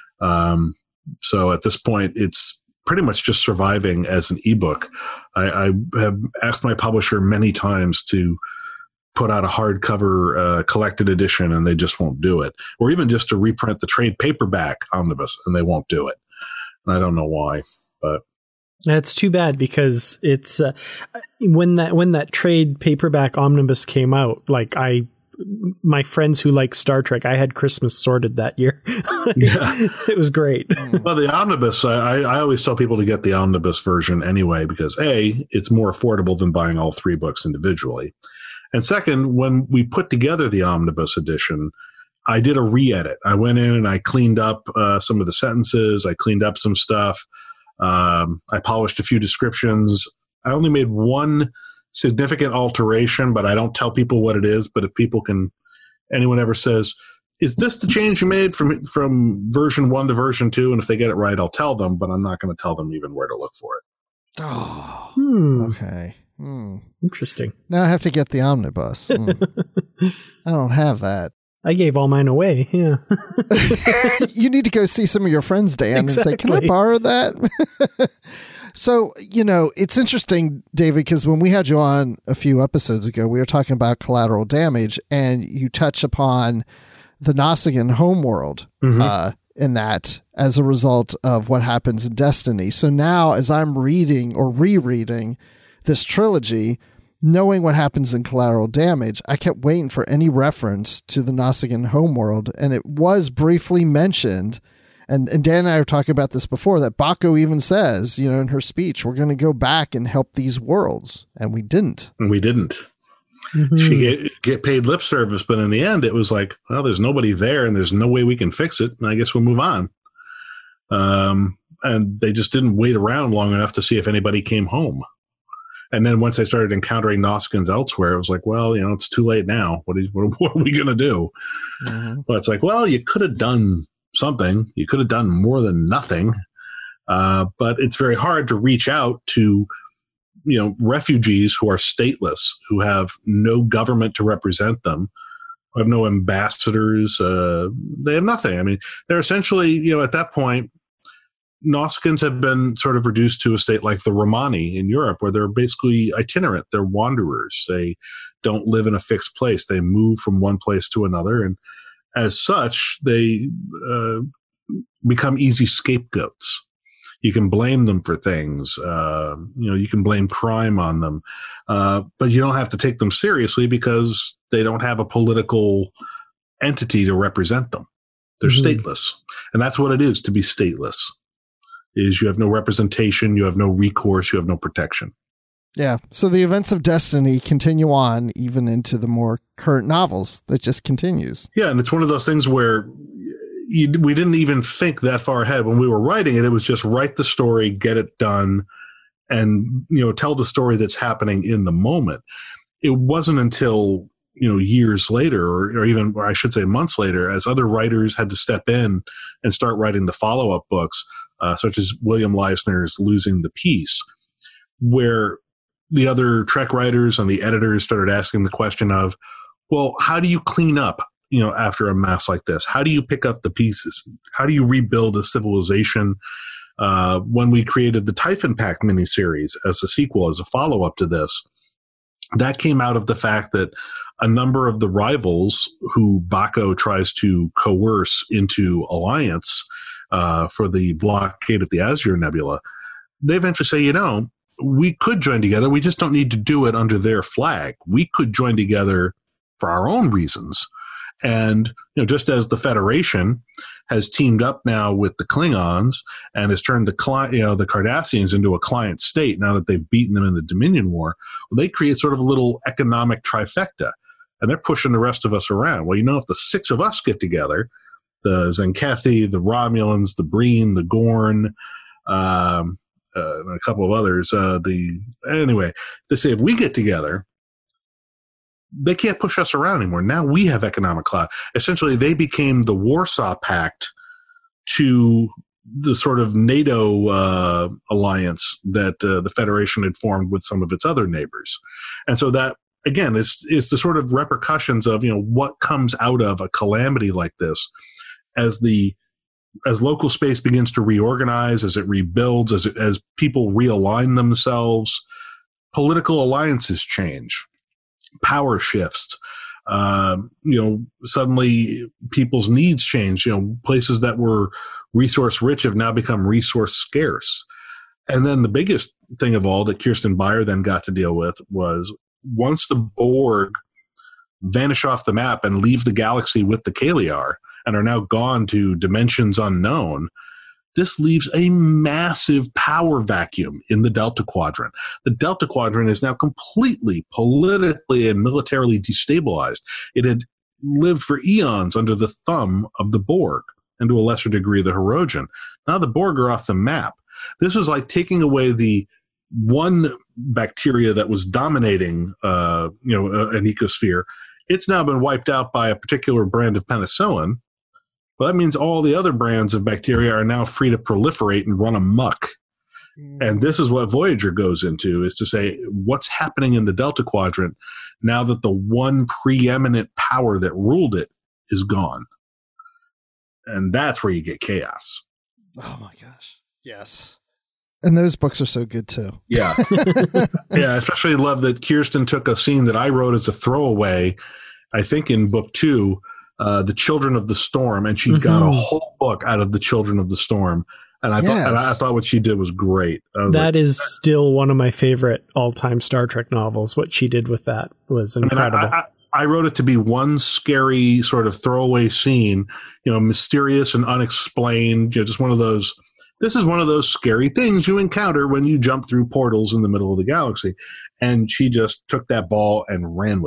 So at this point, it's pretty much just surviving as an ebook. I have asked my publisher many times to put out a hardcover collected edition, and they just won't do it. Or even just to reprint the trade paperback omnibus, and they won't do it. And I don't know why, but that's too bad, because it's when that trade paperback omnibus came out, my friends who like Star Trek, I had Christmas sorted that year. Yeah. It was great. Well, the omnibus, I always tell people to get the omnibus version anyway, because A, it's more affordable than buying all 3 books individually. And second, when we put together the omnibus edition, I did a re-edit. I went in and I cleaned up some of the sentences. I cleaned up some stuff. I polished a few descriptions. I only made one significant alteration, but I don't tell people what it is. But if anyone ever says, is this the change you made from version 1 to version 2? And if they get it right, I'll tell them, but I'm not going to tell them even where to look for it. Oh, okay. Interesting. Now I have to get the omnibus. I don't have that. I gave all mine away. Yeah. You need to go see some of your friends, Dan, exactly. And say, can I borrow that? So, it's interesting, David, because when we had you on a few episodes ago, we were talking about Collateral Damage, and you touch upon the Nausicaan homeworld in that as a result of what happens in Destiny. So now, as I'm reading or rereading this trilogy, knowing what happens in Collateral Damage, I kept waiting for any reference to the Nausicaan homeworld, and it was briefly mentioned. And Dan and I were talking about this before, that Baco even says, in her speech, we're going to go back and help these worlds. And we didn't. Mm-hmm. She get paid lip service, but in the end, it was like, well, there's nobody there and there's no way we can fix it. And I guess we'll move on. And they just didn't wait around long enough to see if anybody came home. And then once I started encountering Nausicaans elsewhere, it was like, well, it's too late now. What are we going to do? Mm-hmm. But it's like, well, you could have done something. You could have done more than nothing. But it's very hard to reach out to, refugees who are stateless, who have no government to represent them, who have no ambassadors. They have nothing. I mean, they're essentially, at that point, Nausicaans have been sort of reduced to a state like the Romani in Europe, where they're basically itinerant. They're wanderers. They don't live in a fixed place. They move from one place to another. And as such, they become easy scapegoats. You can blame them for things. You can blame crime on them. But you don't have to take them seriously because they don't have a political entity to represent them. They're stateless. And that's what it is to be stateless. Is you have no representation, you have no recourse, you have no protection. Yeah. So the events of Destiny continue on even into the more current novels. That just continues. Yeah, and it's one of those things where we didn't even think that far ahead. When we were writing it, it was just write the story, get it done, and tell the story that's happening in the moment. It wasn't until years later, or I should say months later, as other writers had to step in and start writing the follow-up books, such as William Leisner's Losing the Peace, where the other Trek writers and the editors started asking the question of, well, how do you clean up, after a mess like this? How do you pick up the pieces? How do you rebuild a civilization? When we created the Typhon Pact miniseries as a sequel, as a follow-up to this, that came out of the fact that a number of the rivals who Baco tries to coerce into alliance for the blockade at the Azure Nebula, they eventually say, we could join together. We just don't need to do it under their flag. We could join together for our own reasons. And, just as the Federation has teamed up now with the Klingons and has turned the Cardassians into a client state now that they've beaten them in the Dominion War, well, they create sort of a little economic trifecta. And they're pushing the rest of us around. Well, if the six of us get together, the Zenkethi, the Romulans, the Breen, the Gorn, and a couple of others. They say if we get together, they can't push us around anymore. Now we have economic clout. Essentially, they became the Warsaw Pact to the sort of NATO alliance that the Federation had formed with some of its other neighbors. And so that, again, it's the sort of repercussions of, what comes out of a calamity like this as local space begins to reorganize, as it rebuilds, as people realign themselves. Political alliances change, power shifts. Suddenly people's needs change. Places that were resource rich have now become resource scarce. And then the biggest thing of all that Kirsten Beyer then got to deal with was once the Borg vanish off the map and leave the galaxy with the Kaliar and are now gone to dimensions unknown, this leaves a massive power vacuum in the Delta Quadrant. The Delta Quadrant is now completely politically and militarily destabilized. It had lived for eons under the thumb of the Borg, and to a lesser degree the Hirogen. Now the Borg are off the map. This is like taking away the one bacteria that was dominating an ecosphere. It's now been wiped out by a particular brand of penicillin. Well, that means all the other brands of bacteria are now free to proliferate and run amok. And this is what Voyager goes into, is to say what's happening in the Delta Quadrant now that the one preeminent power that ruled it is gone. And that's where you get chaos. Oh my gosh. Yes. And those books are so good too. Yeah. Yeah. Especially love that Kirsten took a scene that I wrote as a throwaway, I think in book 2, The Children of the Storm, and she got a whole book out of The Children of the Storm. And I thought what she did was great. That is still one of my favorite all-time Star Trek novels. What she did with that was incredible. I wrote it to be one scary sort of throwaway scene, mysterious and unexplained, just one of those. This is one of those scary things you encounter when you jump through portals in the middle of the galaxy. And she just took that ball and ran with it.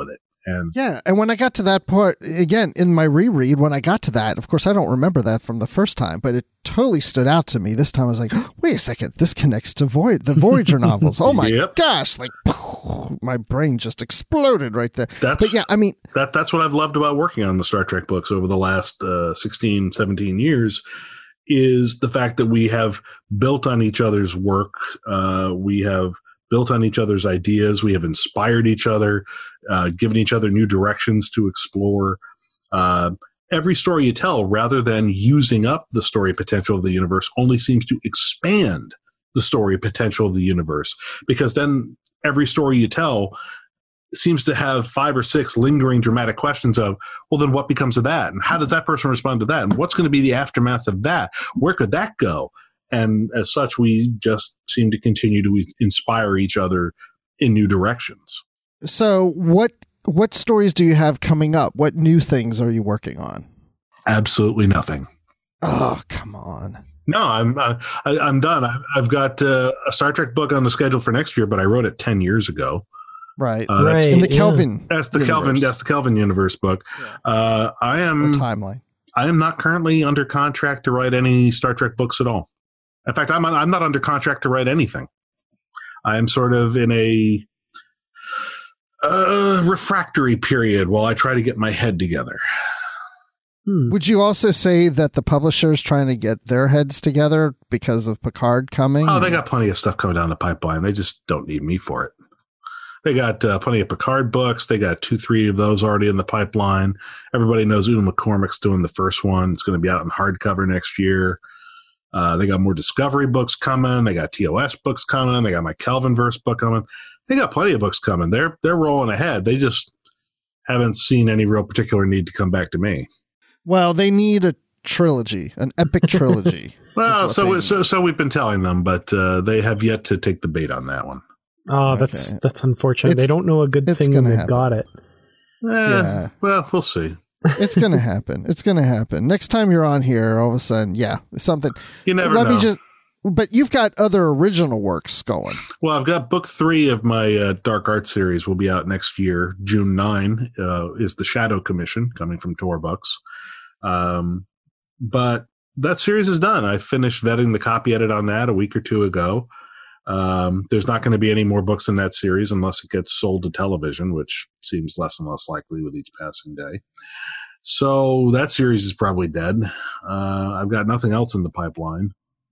And yeah, and when I got to that part, again, in my reread, when I got to that, of course, I don't remember that from the first time, but it totally stood out to me. This time I was like, wait a second, this connects to the Voyager novels. Oh my gosh, like my brain just exploded right there. But yeah, I mean, that's what I've loved about working on the Star Trek books over the last 16, 17 years, is the fact that we have built on each other's work. We have built on each other's ideas. We have inspired each other, given each other new directions to explore. Every story you tell, rather than using up the story potential of the universe, only seems to expand the story potential of the universe. Because then every story you tell seems to have 5 or 6 lingering dramatic questions of, well, then what becomes of that? And how does that person respond to that? And what's going to be the aftermath of that? Where could that go? And as such, we just seem to continue to inspire each other in new directions. So what stories do you have coming up? What new things are you working on? Absolutely nothing. Oh, come on. No, I'm done. I've got a Star Trek book on the schedule for next year, but I wrote it 10 years ago. Right. In the Kelvin. That's the Kelvin. That's the Kelvin universe book. Yeah. I am timeline. I am not currently under contract to write any Star Trek books at all. In fact, I'm not under contract to write anything. I am sort of in a refractory period while I try to get my head together. Would you also say that the publisher's trying to get their heads together because of Picard coming? Oh, they got plenty of stuff coming down the pipeline. They just don't need me for it. They got plenty of Picard books. They got 2-3 of those already in the pipeline. Everybody knows Una McCormack's doing the first one. It's going to be out in hardcover next year. They got more Discovery books coming. They got TOS books coming. They got my Kelvinverse book coming. They got plenty of books coming. They're rolling ahead. They just haven't seen any real particular need to come back to me. Well, they need a trilogy, an epic trilogy. Well, so we've been telling them, but they have yet to take the bait on that one. Oh, okay. That's unfortunate. They don't know a good thing when they've got it. Yeah. Well, we'll see. It's going to happen. It's going to happen. Next time you're on here, all of a sudden, something. You never know. But you've got other original works going. Well, I've got book 3 of my Dark Art series will be out next year. June 9 is The Shadow Commission, coming from Tor Books. But that series is done. I finished vetting the copy edit on that a week or 2 ago. There's not going to be any more books in that series unless it gets sold to television, which seems less and less likely with each passing day. So that series is probably dead. I've got nothing else in the pipeline.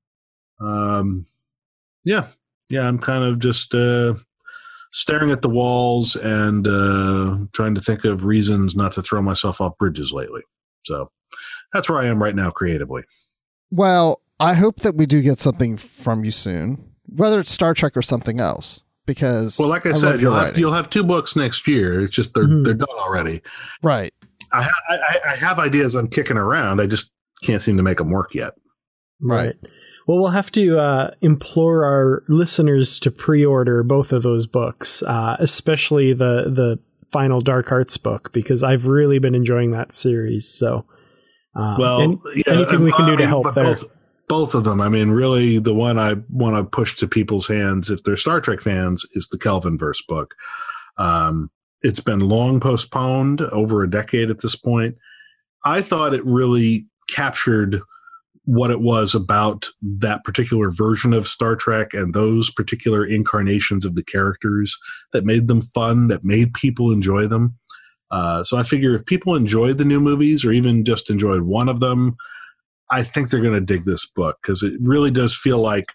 I'm kind of just staring at the walls and trying to think of reasons not to throw myself off bridges lately. So that's where I am right now creatively. Well, I hope that we do get something from you soon, whether it's Star Trek or something else. Because, well, like I said, you'll have 2 books next year. It's just they're done already. Right. I have ideas I'm kicking around. I just can't seem to make them work yet. Right. Well, we'll have to implore our listeners to pre-order both of those books, especially the final Dark Arts book, because I've really been enjoying that series. So, anything we can do to help there. Both of them. I mean, really, the one I want to push to people's hands, if they're Star Trek fans, is the Kelvinverse book. It's been long postponed, over a decade at this point. I thought it really captured what it was about that particular version of Star Trek and those particular incarnations of the characters that made them fun, that made people enjoy them. So I figure if people enjoyed the new movies or even just enjoyed one of them, I think they're going to dig this book, because it really does feel like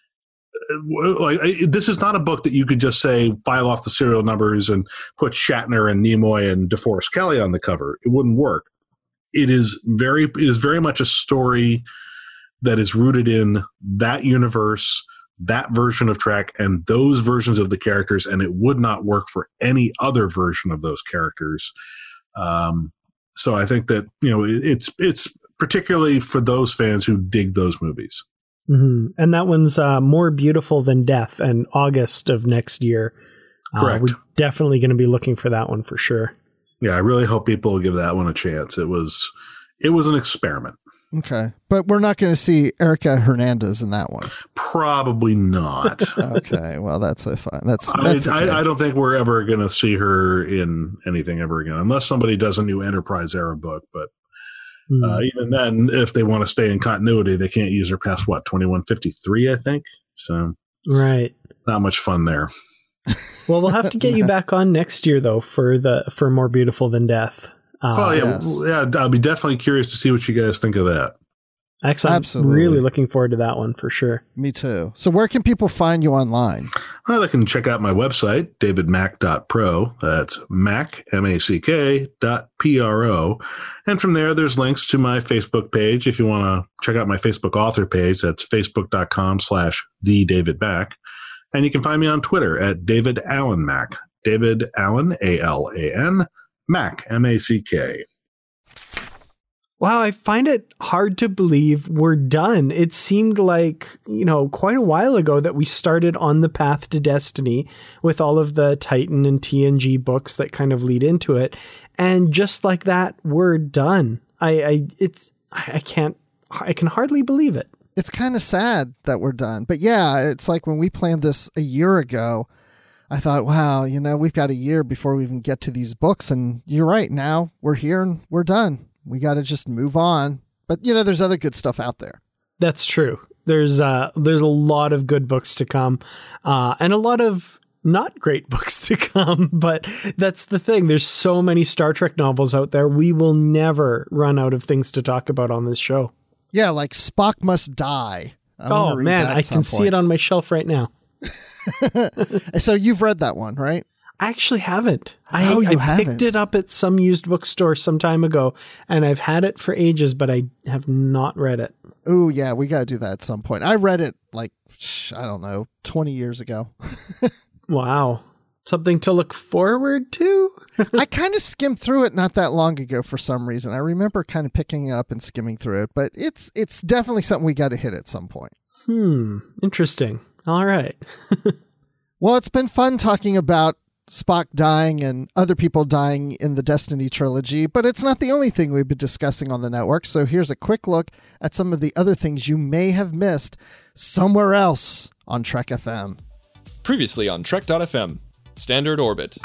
this is not a book that you could just say file off the serial numbers and put Shatner and Nimoy and DeForest Kelley on the cover. It wouldn't work. It is very much a story that is rooted in that universe, that version of Trek, and those versions of the characters, and it would not work for any other version of those characters. So I think that it's particularly for those fans who dig those movies. Mm-hmm. And that one's More Beautiful Than Death, in August of next year. Correct. We're definitely going to be looking for that one for sure. Yeah, I really hope people will give that one a chance. It was an experiment. Okay. But we're not going to see Erica Hernandez in that one. Probably not. Okay. Well, that's fine. That's okay. I don't think we're ever going to see her in anything ever again, unless somebody does a new Enterprise era book. But even then, if they want to stay in continuity, they can't use her past 2153, I think. So right. Not much fun there. Well, we'll have to get you back on next year, though, for More Beautiful Than Death. I'll be definitely curious to see what you guys think of that. Excellent. Absolutely. Really looking forward to that one for sure. Me too. So where can people find you online? Well, they can check out my website, davidmack.pro. That's Mac, MACK.PRO. And from there, there's links to my Facebook page. If you want to check out my Facebook author page, that's facebook.com/TheDavidMack. And you can find me on Twitter at David Allen Mack. David Allen, ALAN. Mac, MACK. Wow, I find it hard to believe we're done. It seemed like, quite a while ago that we started on the path to Destiny with all of the Titan and TNG books that kind of lead into it. And just like that, we're done. I can hardly believe it. It's kind of sad that we're done. But yeah, it's like when we planned this a year ago, I thought, wow, we've got a year before we even get to these books. And you're right. Now we're here and we're done. We got to just move on. But, there's other good stuff out there. That's true. There's a lot of good books to come and a lot of not great books to come. But that's the thing. There's so many Star Trek novels out there. We will never run out of things to talk about on this show. Yeah, like Spock Must Die. Oh, man, I can see it on my shelf right now. So you've read that one, right? I actually haven't. I picked it up at some used bookstore some time ago, and I've had it for ages, but I have not read it. Oh, yeah, we got to do that at some point. I read it 20 years ago. Wow. Something to look forward to? I kind of skimmed through it not that long ago for some reason. I remember kind of picking it up and skimming through it, but it's definitely something we got to hit at some point. Interesting. All right. Well, it's been fun talking about Spock dying and other people dying in the Destiny trilogy, but it's not the only thing we've been discussing on the network. So here's a quick look at some of the other things you may have missed somewhere else on Trek FM. Previously on Trek.fm, Standard Orbit.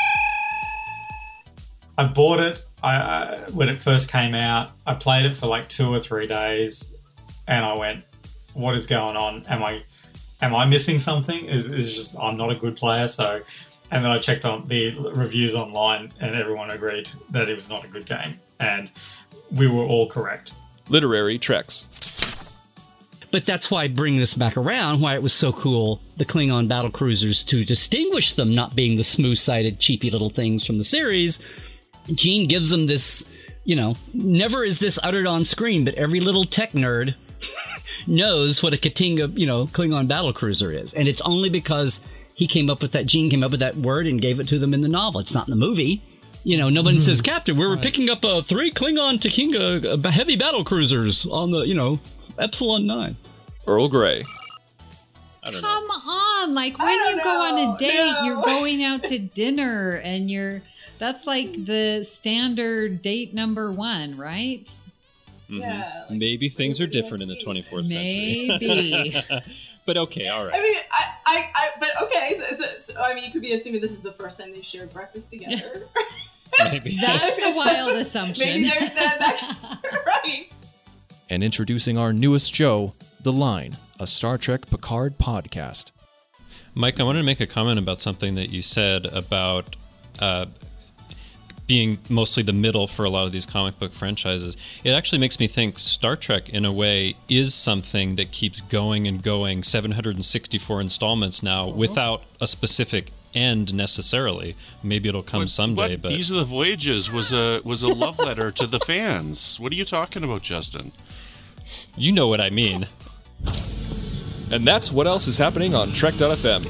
I bought it when it first came out. I played it for 2 or 3 days, and I went, what is going on? Am I missing something? Is just I'm not a good player? So, and then I checked on the reviews online, and everyone agreed that it was not a good game, and we were all correct. Literary Treks. But that's why I bring this back around, why it was so cool, the Klingon battlecruisers, to distinguish them not being the smooth-sided, cheapy little things from the series. Gene gives them this, never is this uttered on screen, but every little tech nerd knows what a Katinga, Klingon battlecruiser is. And it's only because Gene came up with that word and gave it to them in the novel. It's not in the movie. Nobody says, Captain, we were picking up 3 Klingon Katinga heavy battlecruisers on the, Epsilon 9. Earl Grey. Come on, when you go on a date, you're going out to dinner, and that's like the standard date number 1, right? Mm-hmm. Yeah. Maybe things are different in the 24th century. Maybe. But okay, all right. I mean, but okay. So, you could be assuming this is the first time they shared breakfast together. Maybe. That's a wild assumption. Maybe that right. And introducing our newest show, The Line, a Star Trek Picard podcast. Mike, I wanted to make a comment about something that you said about being mostly the middle for a lot of these comic book franchises. It actually makes me think Star Trek, in a way, is something that keeps going and going, 764 installments now, without a specific end necessarily. Maybe it'll come someday. But These Are the Voyages was a love letter to the fans. What are you talking about, Justin? You know what I mean. And that's what else is happening on Trek.fm.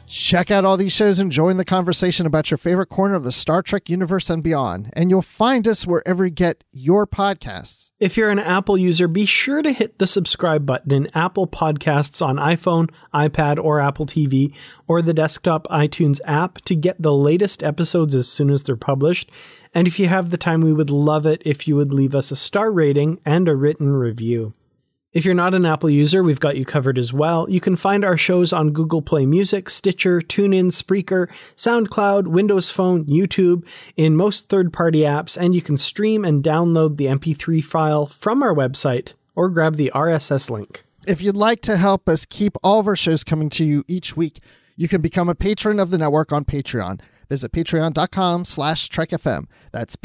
Check out all these shows and join the conversation about your favorite corner of the Star Trek universe and beyond. And you'll find us wherever you get your podcasts. If you're an Apple user, be sure to hit the subscribe button in Apple Podcasts on iPhone, iPad, or Apple TV, or the desktop iTunes app to get the latest episodes as soon as they're published. And if you have the time, we would love it if you would leave us a star rating and a written review. If you're not an Apple user, we've got you covered as well. You can find our shows on Google Play Music, Stitcher, TuneIn, Spreaker, SoundCloud, Windows Phone, YouTube, in most third-party apps, and you can stream and download the MP3 file from our website or grab the RSS link. If you'd like to help us keep all of our shows coming to you each week, you can become a patron of the network on Patreon. Visit patreon.com/TrekFM. That's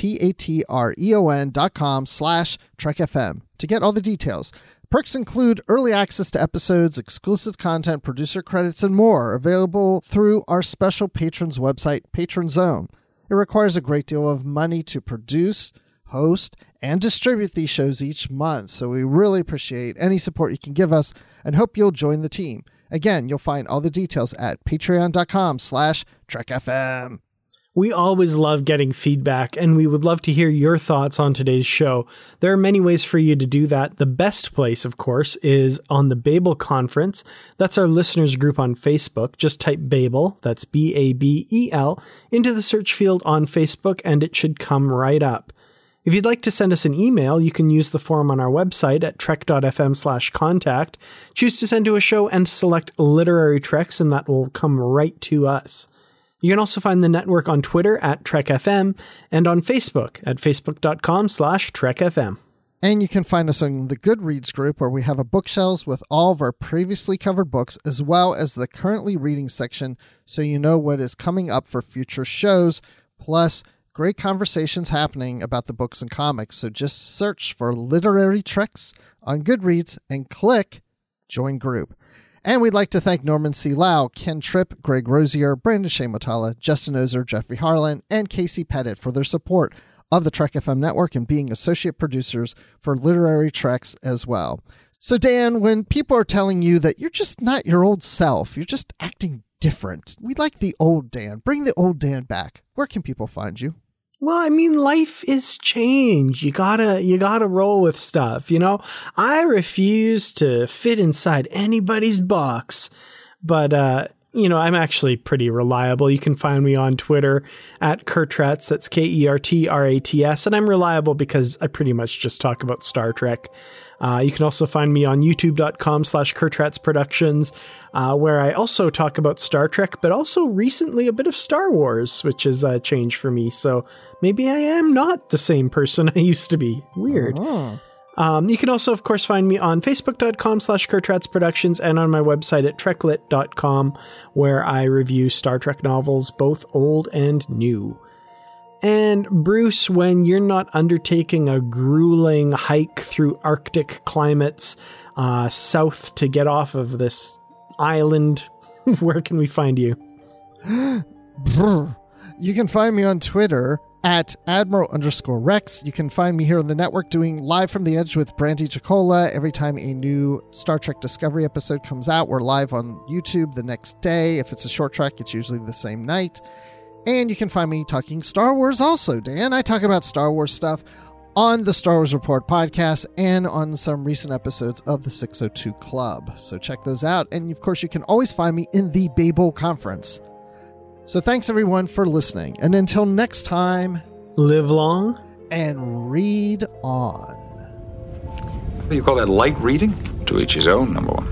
patreon.com/TrekFM to get all the details. Perks include early access to episodes, exclusive content, producer credits, and more, available through our special patrons website, Patron Zone. It requires a great deal of money to produce, host, and distribute these shows each month, so we really appreciate any support you can give us and hope you'll join the team. Again, you'll find all the details at patreon.com/TrekFM. We always love getting feedback, and we would love to hear your thoughts on today's show. There are many ways for you to do that. The best place, of course, is on the Babel Conference. That's our listeners group on Facebook. Just type Babel, that's Babel, into the search field on Facebook, and it should come right up. If you'd like to send us an email, you can use the form on our website at trek.fm/contact. Choose to send to a show and select Literary Treks, and that will come right to us. You can also find the network on Twitter at TrekFM and on Facebook at facebook.com/TrekFM. And you can find us on the Goodreads group, where we have a bookshelves with all of our previously covered books, as well as the currently reading section, so you know what is coming up for future shows, plus great conversations happening about the books and comics. So just search for Literary Treks on Goodreads and click Join Group. And we'd like to thank Norman C. Lau, Ken Tripp, Greg Rosier, Brandon Shea Motala, Justin Ozer, Jeffrey Harlan, and Casey Pettit for their support of the Trek FM network and being associate producers for Literary Treks as well. So Dan, when people are telling you that you're just not your old self, you're just acting different, we like the old Dan. Bring the old Dan back. Where can people find you? Well, I mean, life is change. You gotta roll with stuff, you know? I refuse to fit inside anybody's box, but, I'm actually pretty reliable. You can find me on Twitter at Kertrats, that's KERTRATS, and I'm reliable because I pretty much just talk about Star Trek. You can also find me on youtube.com/Kertrats Productions, where I also talk about Star Trek, but also recently a bit of Star Wars, which is a change for me. So maybe I am not the same person I used to be. Weird. Oh. You can also, of course, find me on facebook.com/Kertrats Productions and on my website at treklit.com, where I review Star Trek novels, both old and new. And Bruce, when you're not undertaking a grueling hike through Arctic climates south to get off of this island, where can we find you? You can find me on Twitter at Admiral_Rex. You can find me here on the network doing Live from the Edge with Brandy Jacola. Every time a new Star Trek Discovery episode comes out, we're live on YouTube the next day. If it's a short trek, it's usually the same night. And you can find me talking Star Wars also, Dan. I talk about Star Wars stuff on the Star Wars Report podcast and on some recent episodes of the 602 Club. So check those out. And of course, you can always find me in the Babel Conference. So thanks everyone for listening. And until next time, live long and read on. What do you call that, light reading? To each his own, number one.